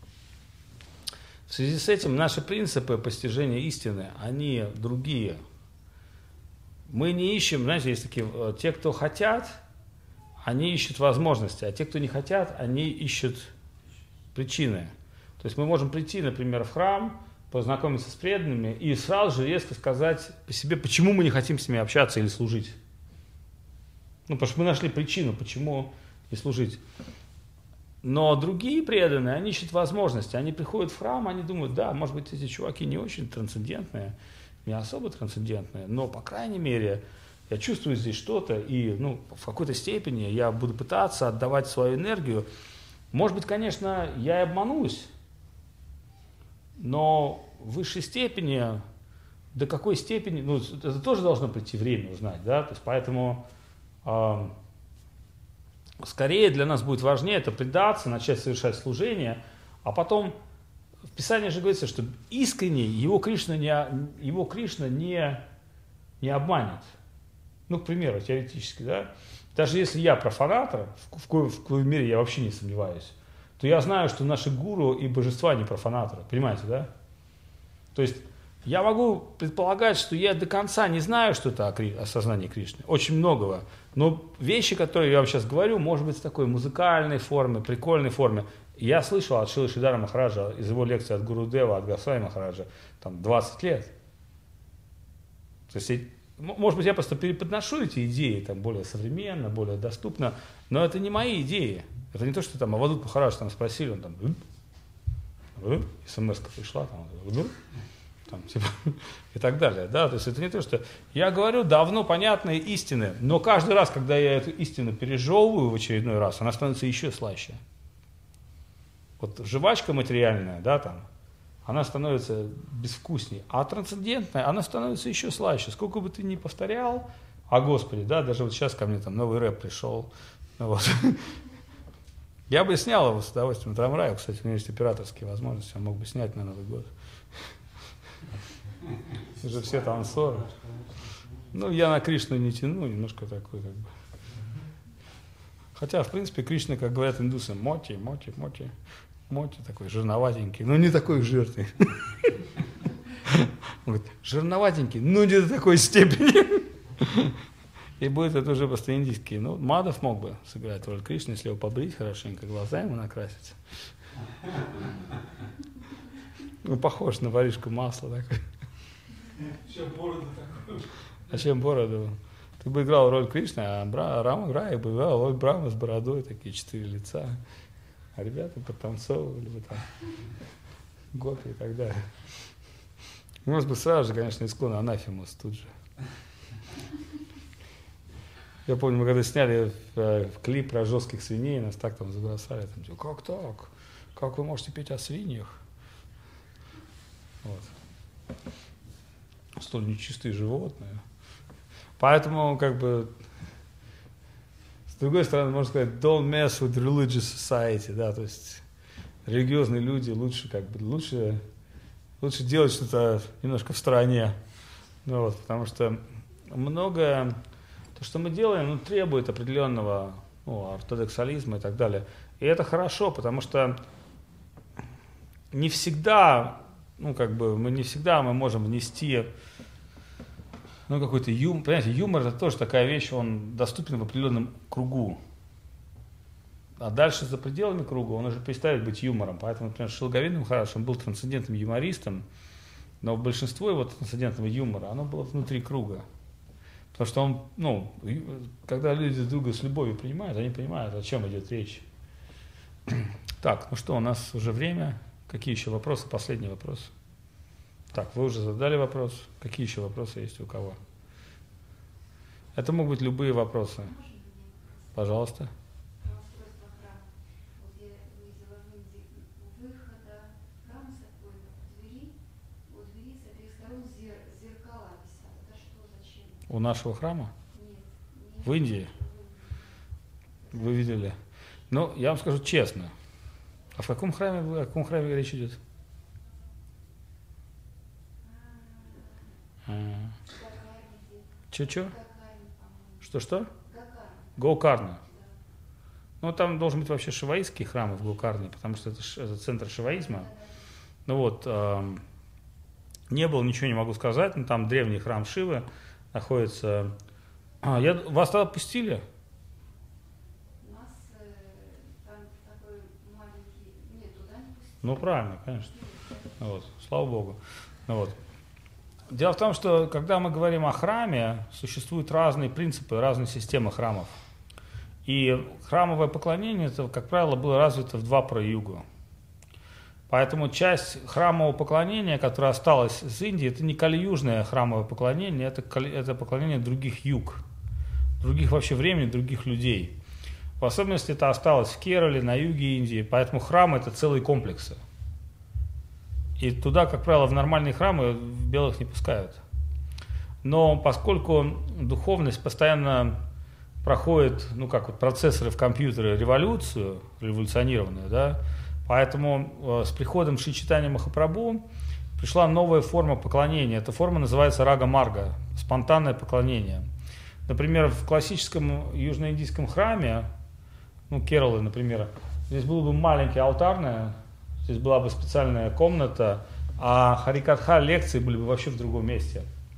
В связи с этим наши принципы постижения истины, они другие. Мы не ищем, знаете, есть такие, те, кто хотят, они ищут возможности, а те, кто не хотят, они ищут причины. То есть мы можем прийти, например, в храм, познакомиться с преданными и сразу же резко сказать по себе, почему мы не хотим с ними общаться или служить. Ну, потому что мы нашли причину, почему не служить. Но другие преданные, они ищут возможности, они приходят в храм, они думают, да, может быть, эти чуваки не очень трансцендентные, не особо трансцендентные, но, по крайней мере, я чувствую здесь что-то, и ну, в какой-то степени я буду пытаться отдавать свою энергию. Может быть, конечно, я и обманусь, но в высшей степени, до какой степени, ну, это тоже должно прийти время узнать, да, то есть поэтому э, скорее для нас будет важнее это предаться, начать совершать служение, а потом в Писании же говорится, что искренне его Кришна не, его Кришна не, не обманет. Ну, к примеру, теоретически, да, даже если я профанатор, в коем, в коем мере я вообще не сомневаюсь, то я знаю, что наши гуру и божества не профанаторы, понимаете, да? То есть я могу предполагать, что я до конца не знаю что-то о, Кри... о сознании Кришны, очень многого, но вещи, которые я вам сейчас говорю, может быть, в такой музыкальной форме, прикольной форме. Я слышал от Шрилы Шридхара Махараджа из его лекции от Гурудева, от Госвами Махараджа, там двадцать лет. То есть, может быть, я просто переподношу эти идеи там, более современно, более доступно, но это не мои идеи. Это не то, что там Авадут Махарадж там спросили, он там, смс-ка пришла, там, там, типа, и так далее. Да? То есть это не то, что я говорю давно понятные истины, но каждый раз, когда я эту истину пережевываю в очередной раз, она становится еще слаще. Вот жвачка материальная, да, там, она становится безвкусней, а трансцендентная, она становится еще слаще. Сколько бы ты ни повторял, а Господи, да, даже вот сейчас ко мне там новый рэп пришел, вот. Я бы снял его с удовольствием. Трамраю, кстати, у меня есть операторские возможности, я мог бы снять на Новый год. Уже все танцоры. Ну, я на Кришну не тяну, немножко такой, как бы. Хотя, в принципе, Кришна, как говорят индусы, моти, моти, моти, моти такой жирноватенький, но не такой жирный. Он говорит, жирноватенький, но не до такой степени. И будет это уже просто индийский. Ну, Мадхав мог бы сыграть роль Кришны, если его побрить хорошенько, глаза ему накрасить. Ну, похож на воришку масла такой.
Чем бороду такую?
А чем бороду? Ты бы играл роль Кришны, а Бра, Рама Грая бы играл роль Брахмы с бородой, такие четыре лица. А ребята подтанцовывали бы там гопи и так далее. Может быть, сразу же, конечно, Искон Анафемус тут же. Я помню, мы когда сняли э, клип про жестких свиней, нас так там забросали, там, типа, как так? Как вы можете петь о свиньях? Вот. Столь нечистые животные. Поэтому, как бы, с другой стороны, можно сказать, don't mess with religious society, да, то есть религиозные люди лучше, как бы, лучше, лучше делать что-то немножко в стороне, ну, вот, потому что многое, то, что мы делаем, ну, требует определенного, ну, ортодоксализма и так далее. И это хорошо, потому что не всегда, ну, как бы, мы не всегда мы можем внести, ну, какой-то юмор. Понимаете, юмор — это тоже такая вещь, он доступен в определенном кругу. А дальше, за пределами круга, он уже перестает быть юмором. Поэтому, например, Шрила Говинда Махарадж, он был трансцендентным юмористом, но большинство его трансцендентного юмора, оно было внутри круга. Потому что он, ну, когда люди друг друга с любовью принимают, они понимают, о чем идет речь. Так, ну что, у нас уже время. Какие еще вопросы? Последний вопрос. Так, вы уже задали вопрос. Какие еще вопросы есть у кого? Это могут быть любые вопросы. Пожалуйста. У нашего храма? В Индии? Вы видели? Ну, я вам скажу честно. А в каком храме, о каком храме речь идет? А. Че-че? Что-что? Гокарна. Ну, там должен быть вообще шиваистский храм в Гокарне, потому что это, это центр шиваизма. Ну вот, э, не было, ничего не могу сказать, но там древний храм Шивы находится. А, я, вас тогда пустили?
У нас э, там такой маленький... Нет, туда не пустили.
Ну, правильно, конечно. Вот, слава Богу. Ну, вот. Дело в том, что когда мы говорим о храме, существуют разные принципы, разные системы храмов. И храмовое поклонение, это, как правило, было развито в два праюга. Поэтому часть храмового поклонения, которая осталась из Индии, это не кали-южное храмовое поклонение, это, это поклонение других юг, других вообще времени, других людей. В особенности это осталось в Керале, на юге Индии, поэтому храмы – это целые комплексы. И туда, как правило, в нормальные храмы в белых не пускают. Но поскольку духовность постоянно проходит, ну как вот процессоры в компьютере, революцию, революционированную, да, поэтому э, с приходом Шри Чайтанья Махапрабху пришла новая форма поклонения. Эта форма называется рага-марга, спонтанное поклонение. Например, в классическом южноиндийском храме, ну, Кералы, например, здесь было бы маленькое алтарное, здесь была бы специальная комната, а харикатха лекции были бы вообще в другом месте.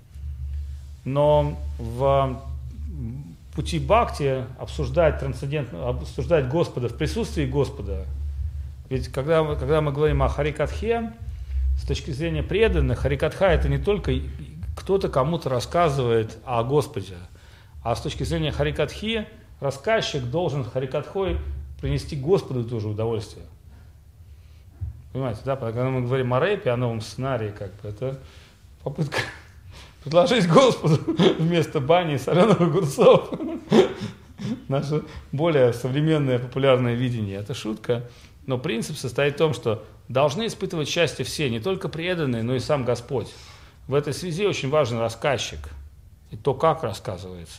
Но в пути бхакти обсуждать трансцендентно, обсуждать Господа в присутствии Господа. Ведь когда, когда мы говорим о харикатхе, с точки зрения преданных, харикатха это не только кто-то кому-то рассказывает о Господе, а с точки зрения харикатхи рассказчик должен харикатхой принести Господу тоже удовольствие. Понимаете, да? Когда мы говорим о рэпе, о новом сценарии, как бы, это попытка предложить Господу вместо бани и соленых огурцов. Наше более современное популярное видение. Это шутка. Но принцип состоит в том, что должны испытывать счастье все, не только преданные, но и сам Господь. В этой связи очень важен рассказчик и то, как рассказывается.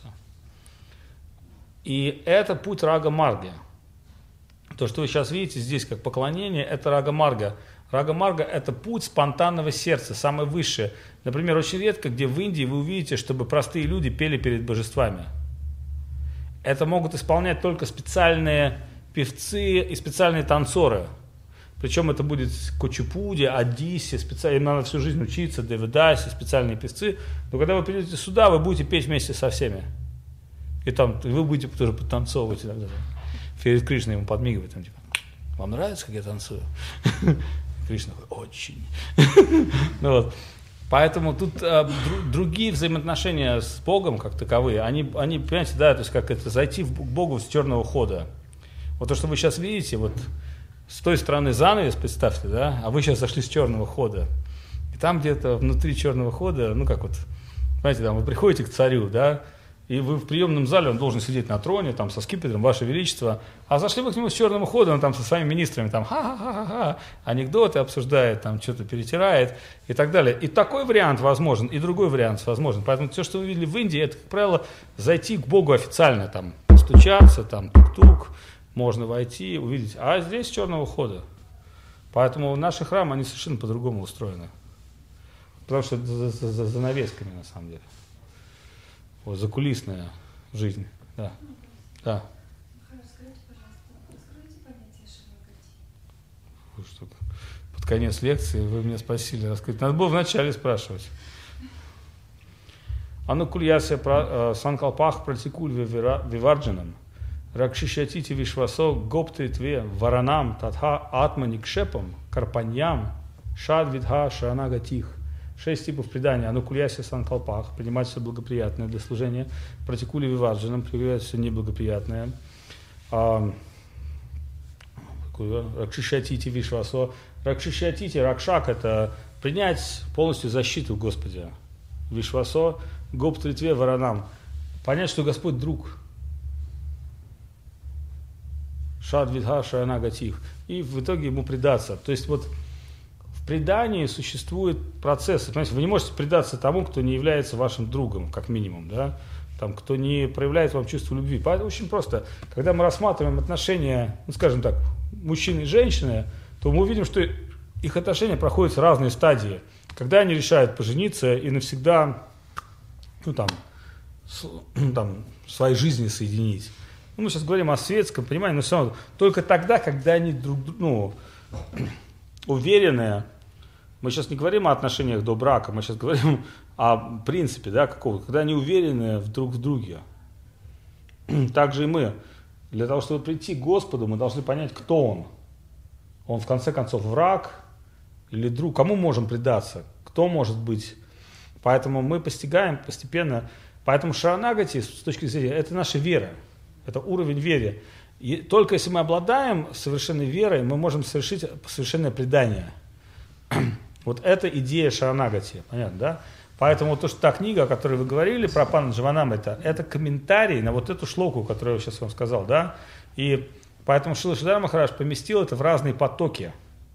И это путь рага-марги. То, что вы сейчас видите здесь как поклонение, это рага-марга. Рага-марга – это путь спонтанного сердца, самое высшее. Например, очень редко, где в Индии вы увидите, чтобы простые люди пели перед божествами. Это могут исполнять только специальные певцы и специальные танцоры. Причем это будет Кучупуди, Одиссе, специально, им надо всю жизнь учиться, Девидаси, специальные певцы. Но когда вы придете сюда, вы будете петь вместе со всеми. И там вы будете тоже подтанцовывать иногда. Перед Кришной ему подмигивает, там, типа, вам нравится, как я танцую? Кришна говорит, очень. Ну, вот. Поэтому тут а, дру, другие взаимоотношения с Богом, как таковые, они, они, понимаете, да, то есть как это, зайти в, к Богу с черного хода. Вот то, что вы сейчас видите, вот с той стороны занавес, представьте, да, а вы сейчас зашли с черного хода. И там где-то внутри черного хода, ну как вот, понимаете, там вы приходите к царю, да, и вы в приемном зале, он должен сидеть на троне, там, со скипетром, Ваше Величество, а зашли вы к нему с черным ходом, он там со своими министрами, там, ха-ха-ха-ха, анекдоты обсуждает, там, что-то перетирает и так далее. И такой вариант возможен, и другой вариант возможен. Поэтому все, что вы видели в Индии, это, как правило, зайти к Богу официально, там, стучаться, там, тук-тук, можно войти, увидеть. А здесь с черного хода. Поэтому наши храмы, они совершенно по-другому устроены. Потому что это за, за, за занавесками, на самом деле. Вот, закулисная жизнь, да, да.
Расскажите, пожалуйста, раскройте понятие шавагати.
Вы что, под конец лекции вы меня спросили раскрыть. Надо было вначале спрашивать. Анукульяся санкалпах пратикуль виварджанам, ракшишатити вишвасо гоптитве варанам татха атманикшепам карпаньям шадвидха шаранагатих. Шесть типов предания. Анукульяся санкалпах, принимать все благоприятное для служения. Пратикули виварджанам, принимать все неблагоприятное. Ракшишатити вишвасо. Ракшишатити, ракшак, это принять полностью защиту Господа. Вишвасо, гоптитве варанам. Понять, что Господь друг. Шадвидха шаранагатих. И в итоге ему предаться. То есть вот в предании существует процесс. Понимаете, вы не можете предаться тому, кто не является вашим другом, как минимум, да? Там, кто не проявляет вам чувство любви. Поэтому очень просто. Когда мы рассматриваем отношения, ну, скажем так, мужчины и женщины, то мы увидим, что их отношения проходят разные стадии. Когда они решают пожениться и навсегда, ну, там, с, там, своей жизни соединить. Ну, мы сейчас говорим о светском понимании, но все равно только тогда, когда они друг, ну, уверенные. Мы сейчас не говорим о отношениях до брака, мы сейчас говорим о принципе, да, какого, когда они уверены в друг в друге. Так же и мы. Для того, чтобы прийти к Господу, мы должны понять, кто Он. Он, в конце концов, враг или друг. Кому можем предаться? Кто может быть? Поэтому мы постигаем постепенно. Поэтому шаранагати, с точки зрения, это наша вера. Это уровень веры. И только если мы обладаем совершенной верой, мы можем совершить совершенное предание. Вот это идея Шаранагати, понятно, да? Поэтому вот то, что та книга, о которой вы говорили, про Пана Дживанамрита, это комментарий на вот эту шлоку, которую я сейчас вам сказал, да? И поэтому Шрила Шридхар Махарадж поместил это в разные потоки.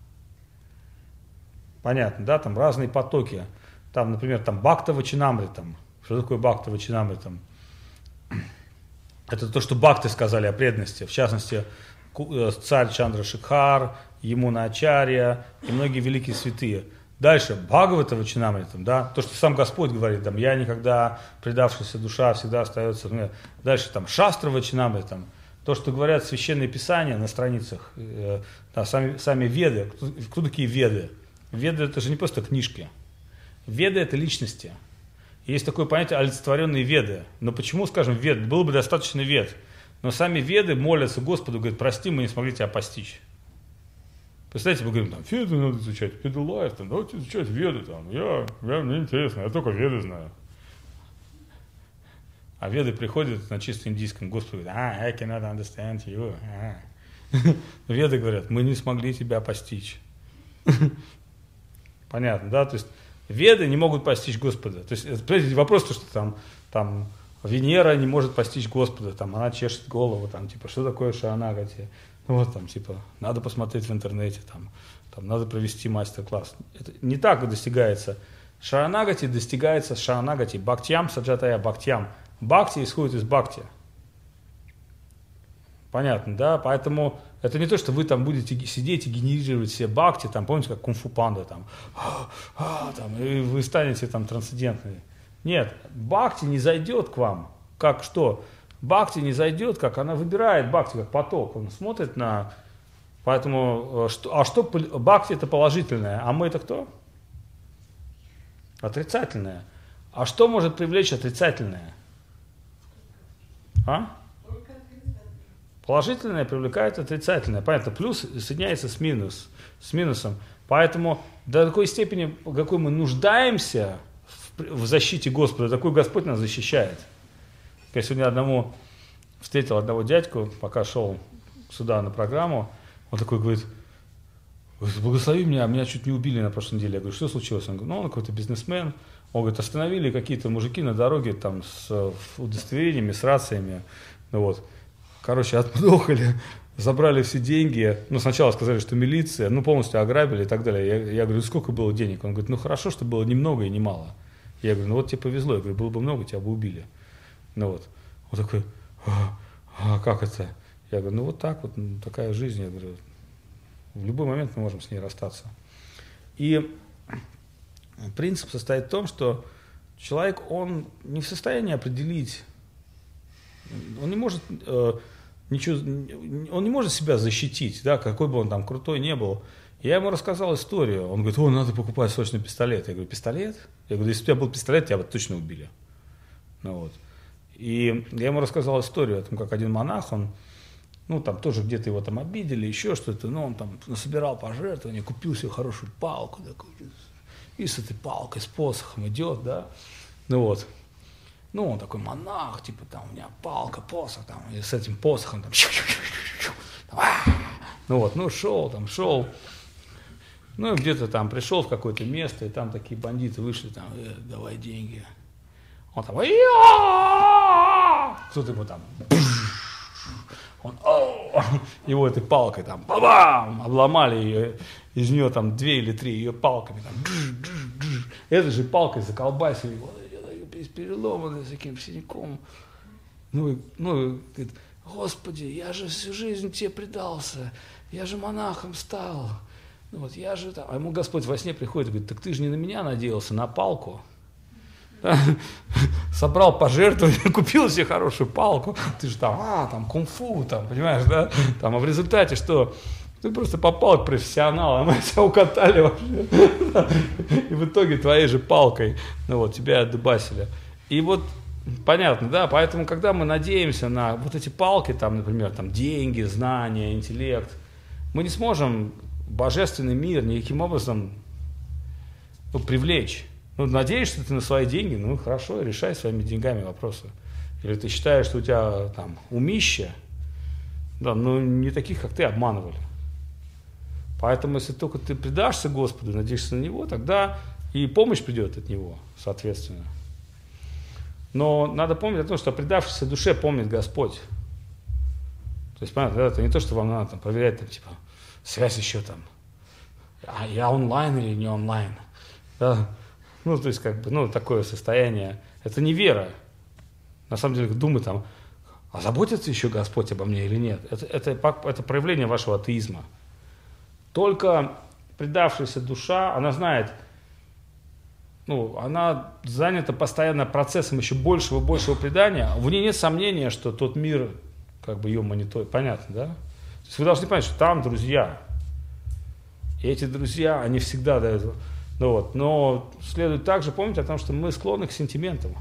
Понятно, да? Там разные потоки. Там, например, там Бхакта Вачинамритам. Что такое Бхакта Вачинамритам? Это то, что бхакты сказали о преданности. В частности, царь Чандрашикхар, Ямуна Ачарья и многие великие святые. Дальше, Бхагавата Вачинамритам, да, то, что сам Господь говорит, там, я никогда, предавшаяся душа всегда остается. Дальше, там, Шастра Вачинамритам, то, что говорят священные писания на страницах, э, да, сами, сами Веды. Кто, кто такие Веды? Веды это же не просто книжки. Веды это личности. Есть такое понятие олицетворенные Веды. Но почему, скажем, Вед? Было бы достаточно Вед. Но сами Веды молятся Господу, говорят, прости, мы не смогли тебя постичь. Представляете, мы говорим, там, Веды надо изучать, Веды Лайф, там, давайте изучать Веды, там, я, я, мне интересно, я только Веды знаю. А Веды приходят на чисто индийском, Господу говорит, а, I cannot understand you. Веды говорят, мы не смогли тебя постичь. Понятно, да, то есть Веды не могут постичь Господа. То есть, это вопрос, что там, там Венера не может постичь Господа, там, она чешет голову, там, типа, что такое Шаранагати? Ну, вот там, типа, надо посмотреть в интернете, там, там надо провести мастер-класс. Это не так достигается. Шаранагати достигается Шаранагати, Бхактьям, Саджатая, Бхактьям. Бхакти исходит из Бхакти. Понятно, да? Поэтому это не то, что вы там будете сидеть и генерировать все бхакти, там, помните, как кунг-фу панда, там, а, а, там, и вы станете там трансцендентными. Нет, бхакти не зайдет к вам. Как что? Бхакти не зайдет, как она выбирает бхакти, как поток. Он смотрит на... Поэтому, что, а что бхакти это положительное, а мы это кто? Отрицательное. А что может привлечь отрицательное? А? Положительное привлекает отрицательное. Понятно, плюс соединяется с, минус, с минусом. Поэтому до такой степени, в какой мы нуждаемся в, в защите Господа, такой Господь нас защищает. Я сегодня одному встретил одного дядьку, пока шел сюда на программу, он такой говорит, благослови меня, меня чуть не убили на прошлой неделе. Я говорю, что случилось? Он говорит, ну он какой-то бизнесмен. Он говорит, остановили какие-то мужики на дороге там с удостоверениями, с рациями. Ну, вот. Короче, отмудохали, забрали все деньги. Ну, сначала сказали, что милиция, ну, полностью ограбили и так далее. Я, я говорю, сколько было денег? Он говорит, ну, хорошо, что было ни много и ни мало. Я говорю, ну, вот тебе повезло. Я говорю, было бы много, тебя бы убили. Ну, вот. Он такой, а, а как это? Я говорю, ну, вот так вот, ну, такая жизнь. Я говорю, в любой момент мы можем с ней расстаться. И принцип состоит в том, что человек, он не в состоянии определить, он не может, э, ничего, он не может себя защитить, да, какой бы он там крутой не был. Я ему рассказал историю, он говорит, о, надо покупать срочно пистолет. Я говорю, пистолет? Я говорю, если у тебя был пистолет, тебя бы точно убили. Ну, вот. И я ему рассказал историю о том, как один монах, он, ну, там тоже где-то его там обидели, еще что-то, но он там насобирал пожертвования, купил себе хорошую палку такую, и с этой палкой, с посохом идет, да, ну вот. Ну, он такой монах, типа, там, у меня палка, посох, там, и с этим посохом, там, ну вот, ну, шел, там, шел, ну, где-то там пришел в какое-то место, и там такие бандиты вышли, там, э, давай деньги. Он там, кто-то ему там, он, его этой палкой там, бабам, обломали ее, из нее там две или три ее палками, там, этой же палкой заколбасили его, переломанный, с таким синяком. Ну, ну, говорит, Господи, я же всю жизнь тебе предался, я же монахом стал. Ну, вот я же там. А ему Господь во сне приходит и говорит, так ты же не на меня надеялся, на палку. Собрал пожертвования, купил себе хорошую палку. Ты же там, а, там, кунг-фу, там, понимаешь, да? Там, а в результате что? Ты просто попал к профессионалам, мы тебя укатали вообще. И в итоге твоей же палкой, ну вот, тебя отдубасили. И вот, понятно, да, поэтому, когда мы надеемся на вот эти палки, там, например, там, деньги, знания, интеллект, мы не сможем божественный мир никаким образом, ну, привлечь. Ну, надеешься ты на свои деньги, ну, хорошо, решай своими деньгами вопросы. или ты считаешь, что у тебя там умище, да, но не таких, как ты, обманывали. Поэтому, если только ты предашься Господу, надеешься на Него, тогда и помощь придет от Него, соответственно. Но надо помнить о том, что о предавшейся душе помнит Господь. То есть, понятно, это не то, что вам надо там, проверять, там, типа, связь еще там, а я онлайн или не онлайн. Да? Ну, то есть, как бы, ну, такое состояние, это не вера. На самом деле, думай там, а заботится еще Господь обо мне или нет? Это, это, это проявление вашего атеизма. Только предавшаяся душа, она знает, ну, она занята постоянно процессом еще большего и большего предания. В ней нет сомнения, что тот мир, как бы ее мониторит. Понятно, да? То есть вы должны понять, что там друзья. И эти друзья, они всегда дают. Ну, вот. Но следует также помнить о том, что мы склонны к сентиментам.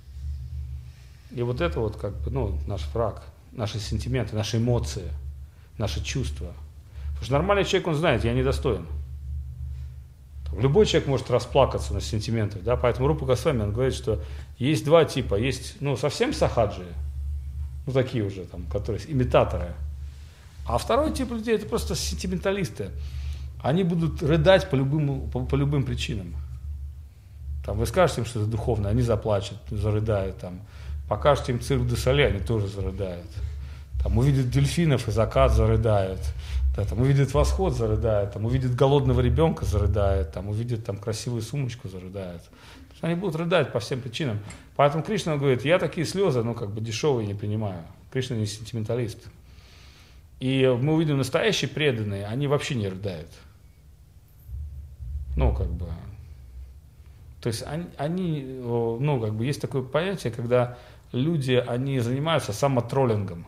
И вот это вот, как бы, ну, наш враг, наши сентименты, наши эмоции, наши чувства. Потому что нормальный человек, он знает, я недостоин. Любой человек может расплакаться на сентиментах, да, поэтому Рупа Госвами, он говорит, что есть два типа, есть, ну, совсем сахаджи, ну, такие уже, там, которые, имитаторы, а второй тип людей, это просто сентименталисты, они будут рыдать по любым, по, по любым причинам, там, вы скажете им, что это духовно, они заплачут, зарыдают, там, покажете им цирк де Соле, они тоже зарыдают, там, увидят дельфинов и закат, зарыдают. Да, там увидит восход, зарыдает, там увидит голодного ребенка, зарыдает, там увидит там красивую сумочку, зарыдает. Они будут рыдать по всем причинам. Поэтому Кришна говорит, я такие слезы, ну как бы дешевые не принимаю. Кришна не сентименталист. И мы увидим, настоящие преданные, они вообще не рыдают. Ну как бы, то есть они, они ну как бы есть такое понятие, когда люди, они занимаются самотроллингом.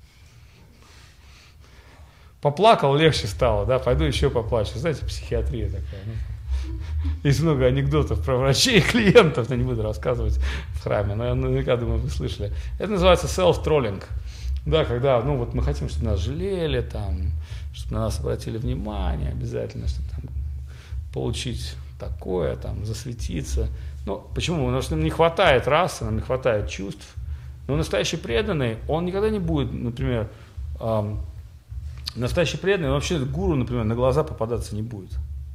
Поплакал, легче стало, да, пойду еще поплачу. Знаете, психиатрия такая. Ну, есть много анекдотов про врачей и клиентов, но не буду рассказывать в храме, но я наверняка, думаю, вы слышали. Это называется self-trolling. Да, когда, ну, вот мы хотим, чтобы нас жалели, там, чтобы на нас обратили внимание обязательно, чтобы там, получить такое, там, засветиться. Ну, почему? Потому что нам не хватает расы, нам не хватает чувств. Но настоящий преданный, он никогда не будет, например, эм, настоящий преданный, вообще гуру, например, на глаза попадаться не будет.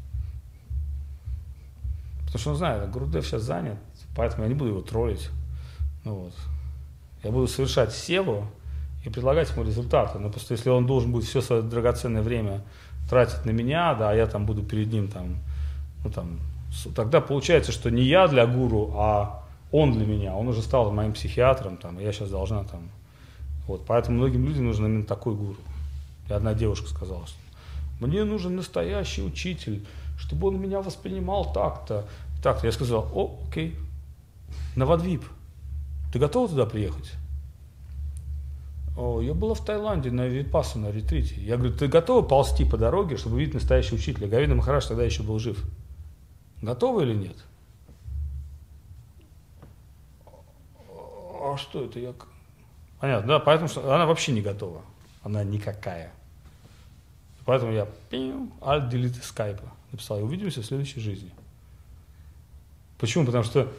Потому что он знает, Гурудев сейчас занят, поэтому я не буду его троллить. Ну, вот. Я буду совершать севу и предлагать ему результаты. Но просто если он должен будет все свое драгоценное время тратить на меня, да, а я там буду перед ним, там, ну, там, тогда получается, что не я для гуру, а он для меня. Он уже стал моим психиатром, там, и я сейчас должна там. Вот. Поэтому многим людям нужен именно такой гуру. И одна девушка сказала, что мне нужен настоящий учитель, чтобы он меня воспринимал так-то. Так-то. Я сказал, о, окей, Навадвип, ты готова туда приехать? О, я была в Таиланде на Випассана, на ретрите. Я говорю, ты готова ползти по дороге, чтобы увидеть настоящего учителя? Говинда Махарадж тогда еще был жив. Готова или нет? А что это? Я... Понятно, да, поэтому что она вообще не готова. Она никакая. Поэтому я альт делит из скайпа написал, и увидимся в следующей жизни. Почему? Потому что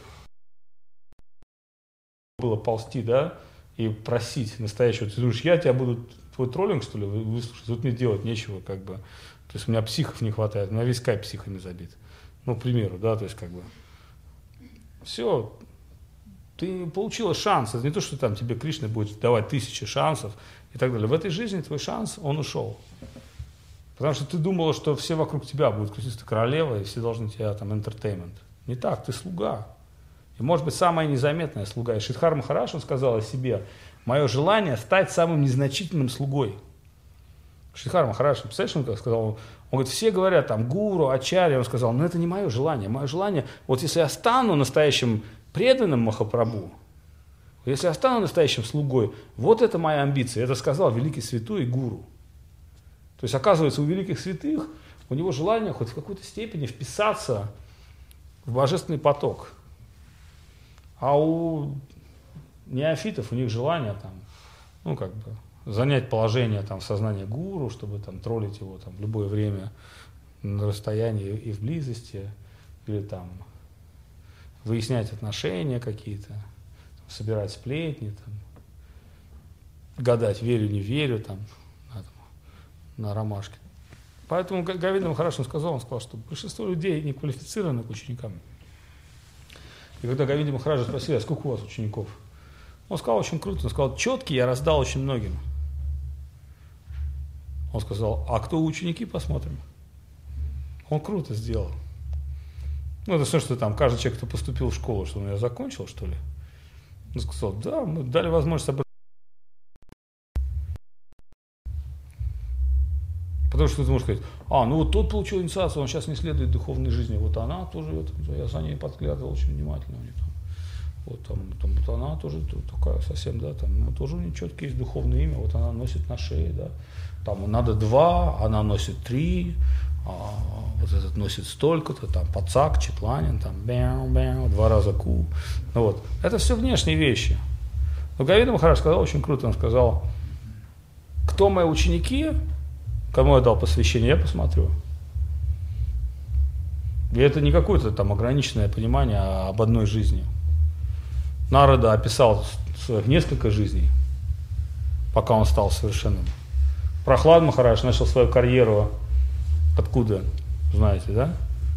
было ползти, да, и просить настоящего. Ты думаешь, я тебя буду, твой троллинг, что ли, выслушать? Тут мне делать нечего, как бы. То есть у меня психов не хватает, у меня весь скайп психами забит. Ну, к примеру, да, то есть как бы. Все, ты получила шанс. Это не то, что там тебе Кришна будет давать тысячи шансов и так далее. В этой жизни твой шанс, он ушел. Потому что ты думала, что все вокруг тебя будут крутиться, королева, и все должны тебя там entertainment. Не так, ты слуга. И может быть самая незаметная слуга. И Шридхар Махарадж, он сказал о себе, мое желание стать самым незначительным слугой. Шридхар Махарадж, представляешь, он как сказал, он, он говорит, все говорят там гуру, ачарья, он сказал, но это не мое желание. Мое желание, вот если я стану настоящим преданным Махапрабху, если я стану настоящим слугой, вот это моя амбиция. Это сказал великий святой и гуру. То есть, оказывается, у великих святых, у него желание хоть в какой-то степени вписаться в божественный поток. А у неофитов, у них желание там, ну, как бы, занять положение там в сознании гуру, чтобы там троллить его там в любое время на расстоянии и в близости, или там выяснять отношения какие-то, собирать сплетни, там, гадать, верю, не верю, там, на, там, на ромашке. Поэтому Говинд Махарадж сказал, он сказал, что большинство людей не квалифицированы к ученикам. И когда Говинда Махараджа спросили, а сколько у вас учеников? Он сказал очень круто, он сказал, четкий я раздал очень многим. Он сказал, а кто ученики, посмотрим. Он круто сделал. Ну, это все, что там, каждый человек, кто поступил в школу, что он ее закончил, что ли? Он сказал, да, мы дали возможность об этом. Потому что ты можешь сказать, а, ну вот тот получил инициацию, он сейчас не следует духовной жизни, вот она тоже, вот, я за ней подглядывал очень внимательно. У нее там, вот, там, там, вот она тоже такая совсем, да, там, ну, тоже у нее четкое есть духовное имя, вот она носит на шее, да, там надо два, она носит три, а вот этот носит столько-то, там, Пацак, Четланин, там, бэу, бэу, два раза ку, ну вот, это все внешние вещи. Но Говинда Махарадж сказал очень круто, он сказал, кто мои ученики, кому я дал посвящение, я посмотрю. И это не какое-то там ограниченное понимание об одной жизни. Нарада описал своих несколько жизней, пока он стал совершенным. Прохлад Махарадж начал свою карьеру откуда, знаете, да?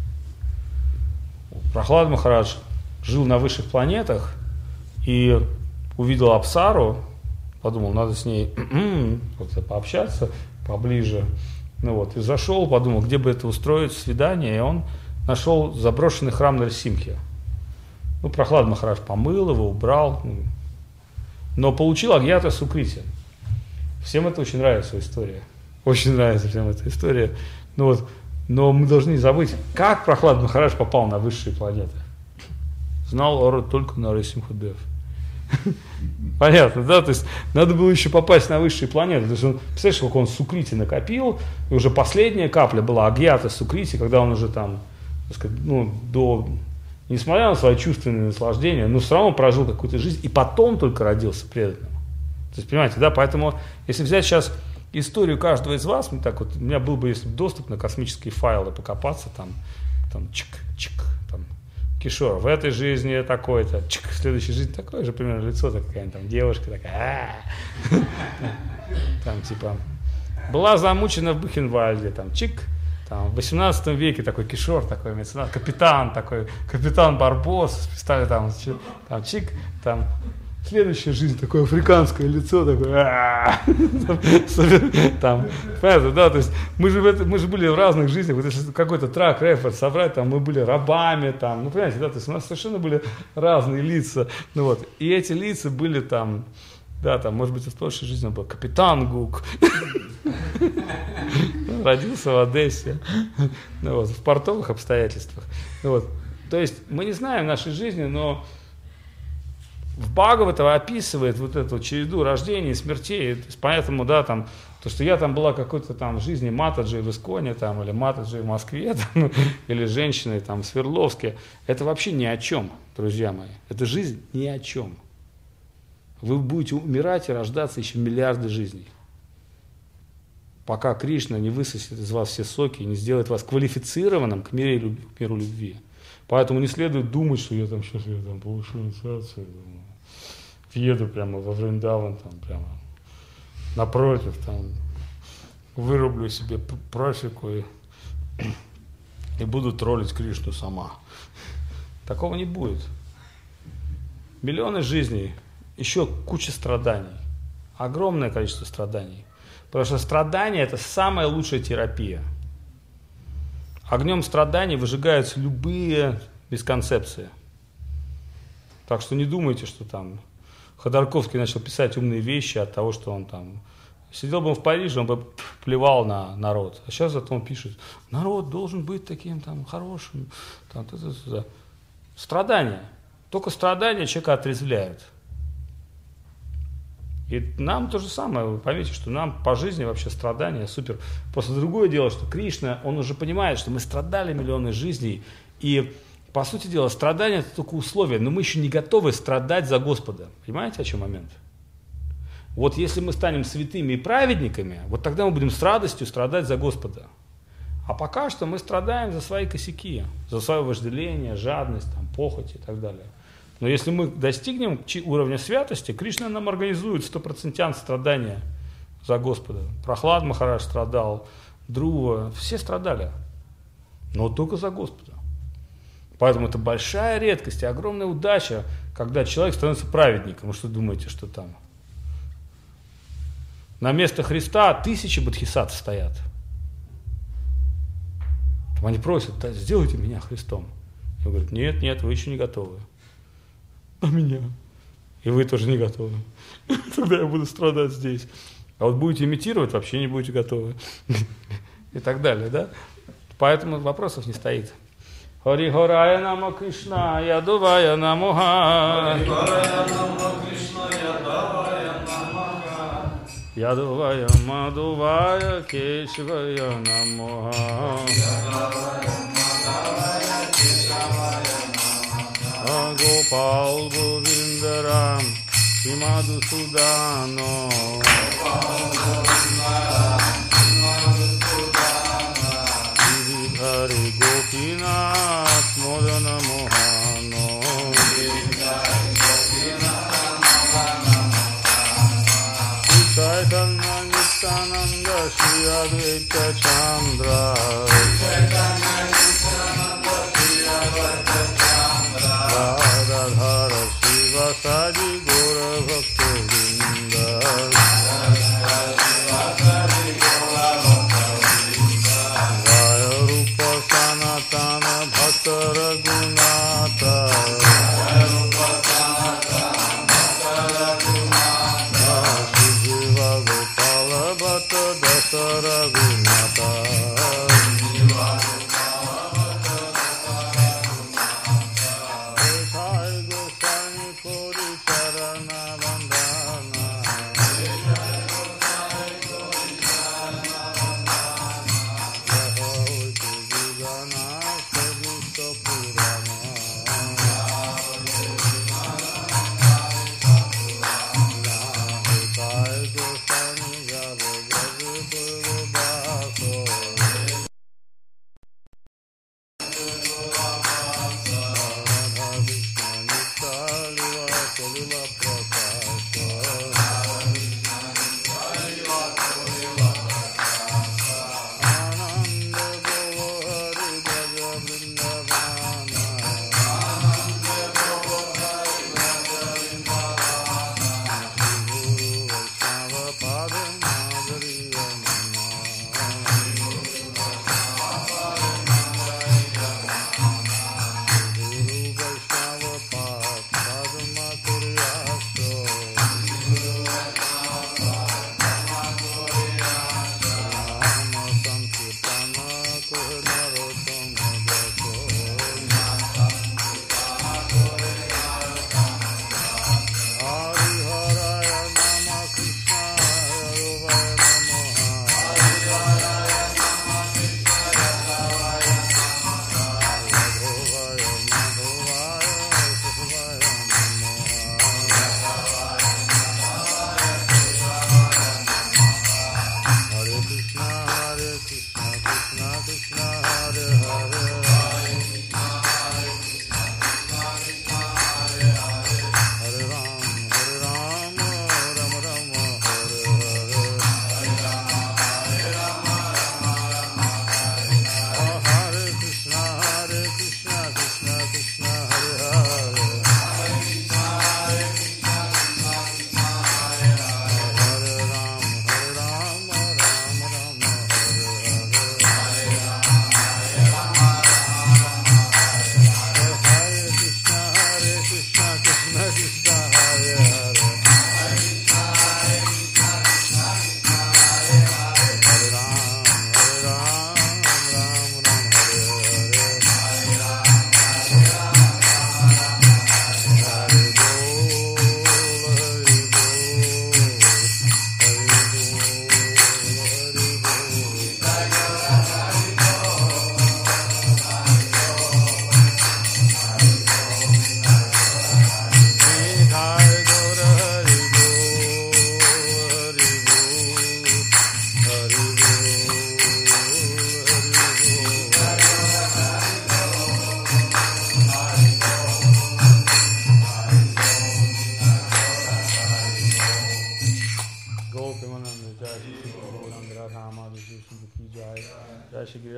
Прохлад Махарадж жил на высших планетах и увидел Апсару, подумал, надо с ней как-то пообщаться поближе. Ну вот, и зашел, подумал, где бы это устроить, свидание, и он нашел заброшенный храм Нарисимхи. Ну, Прохлад Махарадж помыл его, убрал, но получил Агьята Сукрити. Всем это очень нравится история. Очень нравится всем эта история. Ну вот, но мы должны не забыть, как Прохлад Махарадж попал на высшие планеты. Знал только Нарисимхадев. Понятно, да? То есть надо было еще попасть на высшие планеты. То есть он, представляешь, сколько он Сукрити накопил, и уже последняя капля была Агьята Сукрити, когда он уже там, так сказать, ну, до, несмотря на свои чувственные наслаждения, но все равно прожил какую-то жизнь, и потом только родился преданным. То есть, понимаете, да? Поэтому, если взять сейчас историю каждого из вас, ну, так вот, у меня был бы, если бы доступ на космические файлы, покопаться, там, там, чик-чик, там, Кишор, в этой жизни такой-то, чик, в следующей жизни такое же примерно лицо, какая-нибудь там девушка такая, там типа, была замучена в Бухенвальде, там, чик, там, в восемнадцатом веке такой Кишор, такой меценат, капитан такой, капитан Барбос, стали там, там, чик, там, следующая жизнь, такое африканское лицо, такое, там, понятно, да, то есть мы же, это, мы же были в разных жизнях, вот если какой-то трак, рефер собрать, там, мы были рабами, там, ну, понимаете, да, то есть у нас совершенно были разные лица, ну, вот, и эти лица были там, да, там, может быть, в прошлой жизни он был капитан Гук, родился в Одессе, ну, вот, в портовых обстоятельствах, ну, вот, то есть мы не знаем нашей жизни, но в Бхагавата описывает вот эту череду рождений и смертей, то есть, поэтому, да, там, то, что я там была какой-то там в жизни Матаджи в Исконе, там, или Матаджи в Москве, там, или женщиной там в Свердловске, это вообще ни о чем, друзья мои, это жизнь ни о чем. Вы будете умирать и рождаться еще миллиарды жизней, пока Кришна не высосет из вас все соки и не сделает вас квалифицированным к миру, к миру любви. Поэтому не следует думать, что я там сейчас я там получу инициацию, въеду прямо во Вриндаван, там прямо напротив, там вырублю себе профику и, и буду троллить Кришну сама. Такого не будет. Миллионы жизней, еще куча страданий, огромное количество страданий. Потому что страдание – это самая лучшая терапия. Огнем страданий выжигаются любые бесконцепции. Так что не думайте, что там Ходорковский начал писать умные вещи от того, что он там... Сидел бы он в Париже, он бы плевал на народ. А сейчас зато он пишет, народ должен быть таким там хорошим. Там, та, та, та, та. Страдания. Только страдания человека отрезвляют. И нам то же самое, вы поймите, что нам по жизни вообще страдания супер. Просто другое дело, что Кришна, он уже понимает, что мы страдали миллионы жизней, и по сути дела страдания это только условие, но мы еще не готовы страдать за Господа. Понимаете, о чем момент? Вот если мы станем святыми и праведниками, вот тогда мы будем с радостью страдать за Господа. А пока что мы страдаем за свои косяки, за свое вожделение, жадность, там, похоть и так далее. Но если мы достигнем уровня святости, Кришна нам организует стопроцентное страдания за Господа. Прохлад Махарадж страдал, Друва, все страдали, но только за Господа. Поэтому это большая редкость и огромная удача, когда человек становится праведником. Вы что думаете, что там? На место Христа тысячи бодхисаттв стоят. Они просят: сделайте меня Христом. И он говорит: нет, нет, вы еще не готовы. А меня? И вы тоже не готовы. Тогда я буду страдать здесь. А вот будете имитировать, вообще не будете готовы. И так далее, да? Поэтому вопросов не стоит. Хари Харая Нама Кришна Ядувая Намоха. Ядувая Мадувая Кешвая Намоха. Гопал Говиндарам Симаду Судано. Хари Гопинат Модана Мохано. Чайтанья Нитянанда Шри Адвайта Чандра. Радхара Шива Сади Гора Бхакта Вринда. Jaya Rupa Sanatana Bhakta Raghunatha. Shiva Gopala Bhatta Dasa Raghunatha. Sai Goswami Kori Charana Bandha.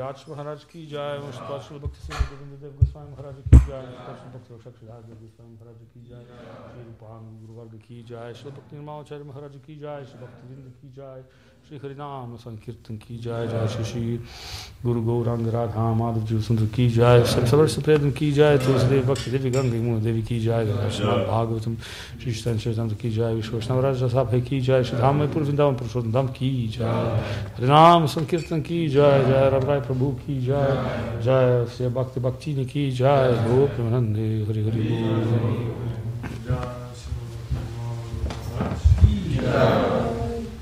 Giriraj Maharaj ki jai, Mustapha Shri Bhakti Singh Govinda Dev Goswami Maharaj ki jai, Shri Bhakti Rakshak Shri Dev Goswami Maharaj ki jai, Shri Rupan Guru Varga ki jai, Shri Bhakti Nirmalacharya Maharaj ki jai, Shri Bhakti Vrinda ki jai, Shri Harinam Sankirtan ki jai, Jai Shri Shri Guru Gauranga Radha Madhav Jiva Sundar ki jai, Sabar Sapredan ki jai, Tulsi Devi Bhakti Devi Ganga Yamuna Devi ki jai, Srimad Bhagavatam Shri Chaitanya Charitamrita ki jai, Vishnu Vaishnava Sabha ki jai, Shri Dhammayapur Vrindavan Purushottam Dham ki jai, Harinam Sankirtan ki jai, Jai Ram Rai Prabhu ki jai, Jai Sri Bhakti Bhaktini ki jai, Gopimanande Hari Hari Bol.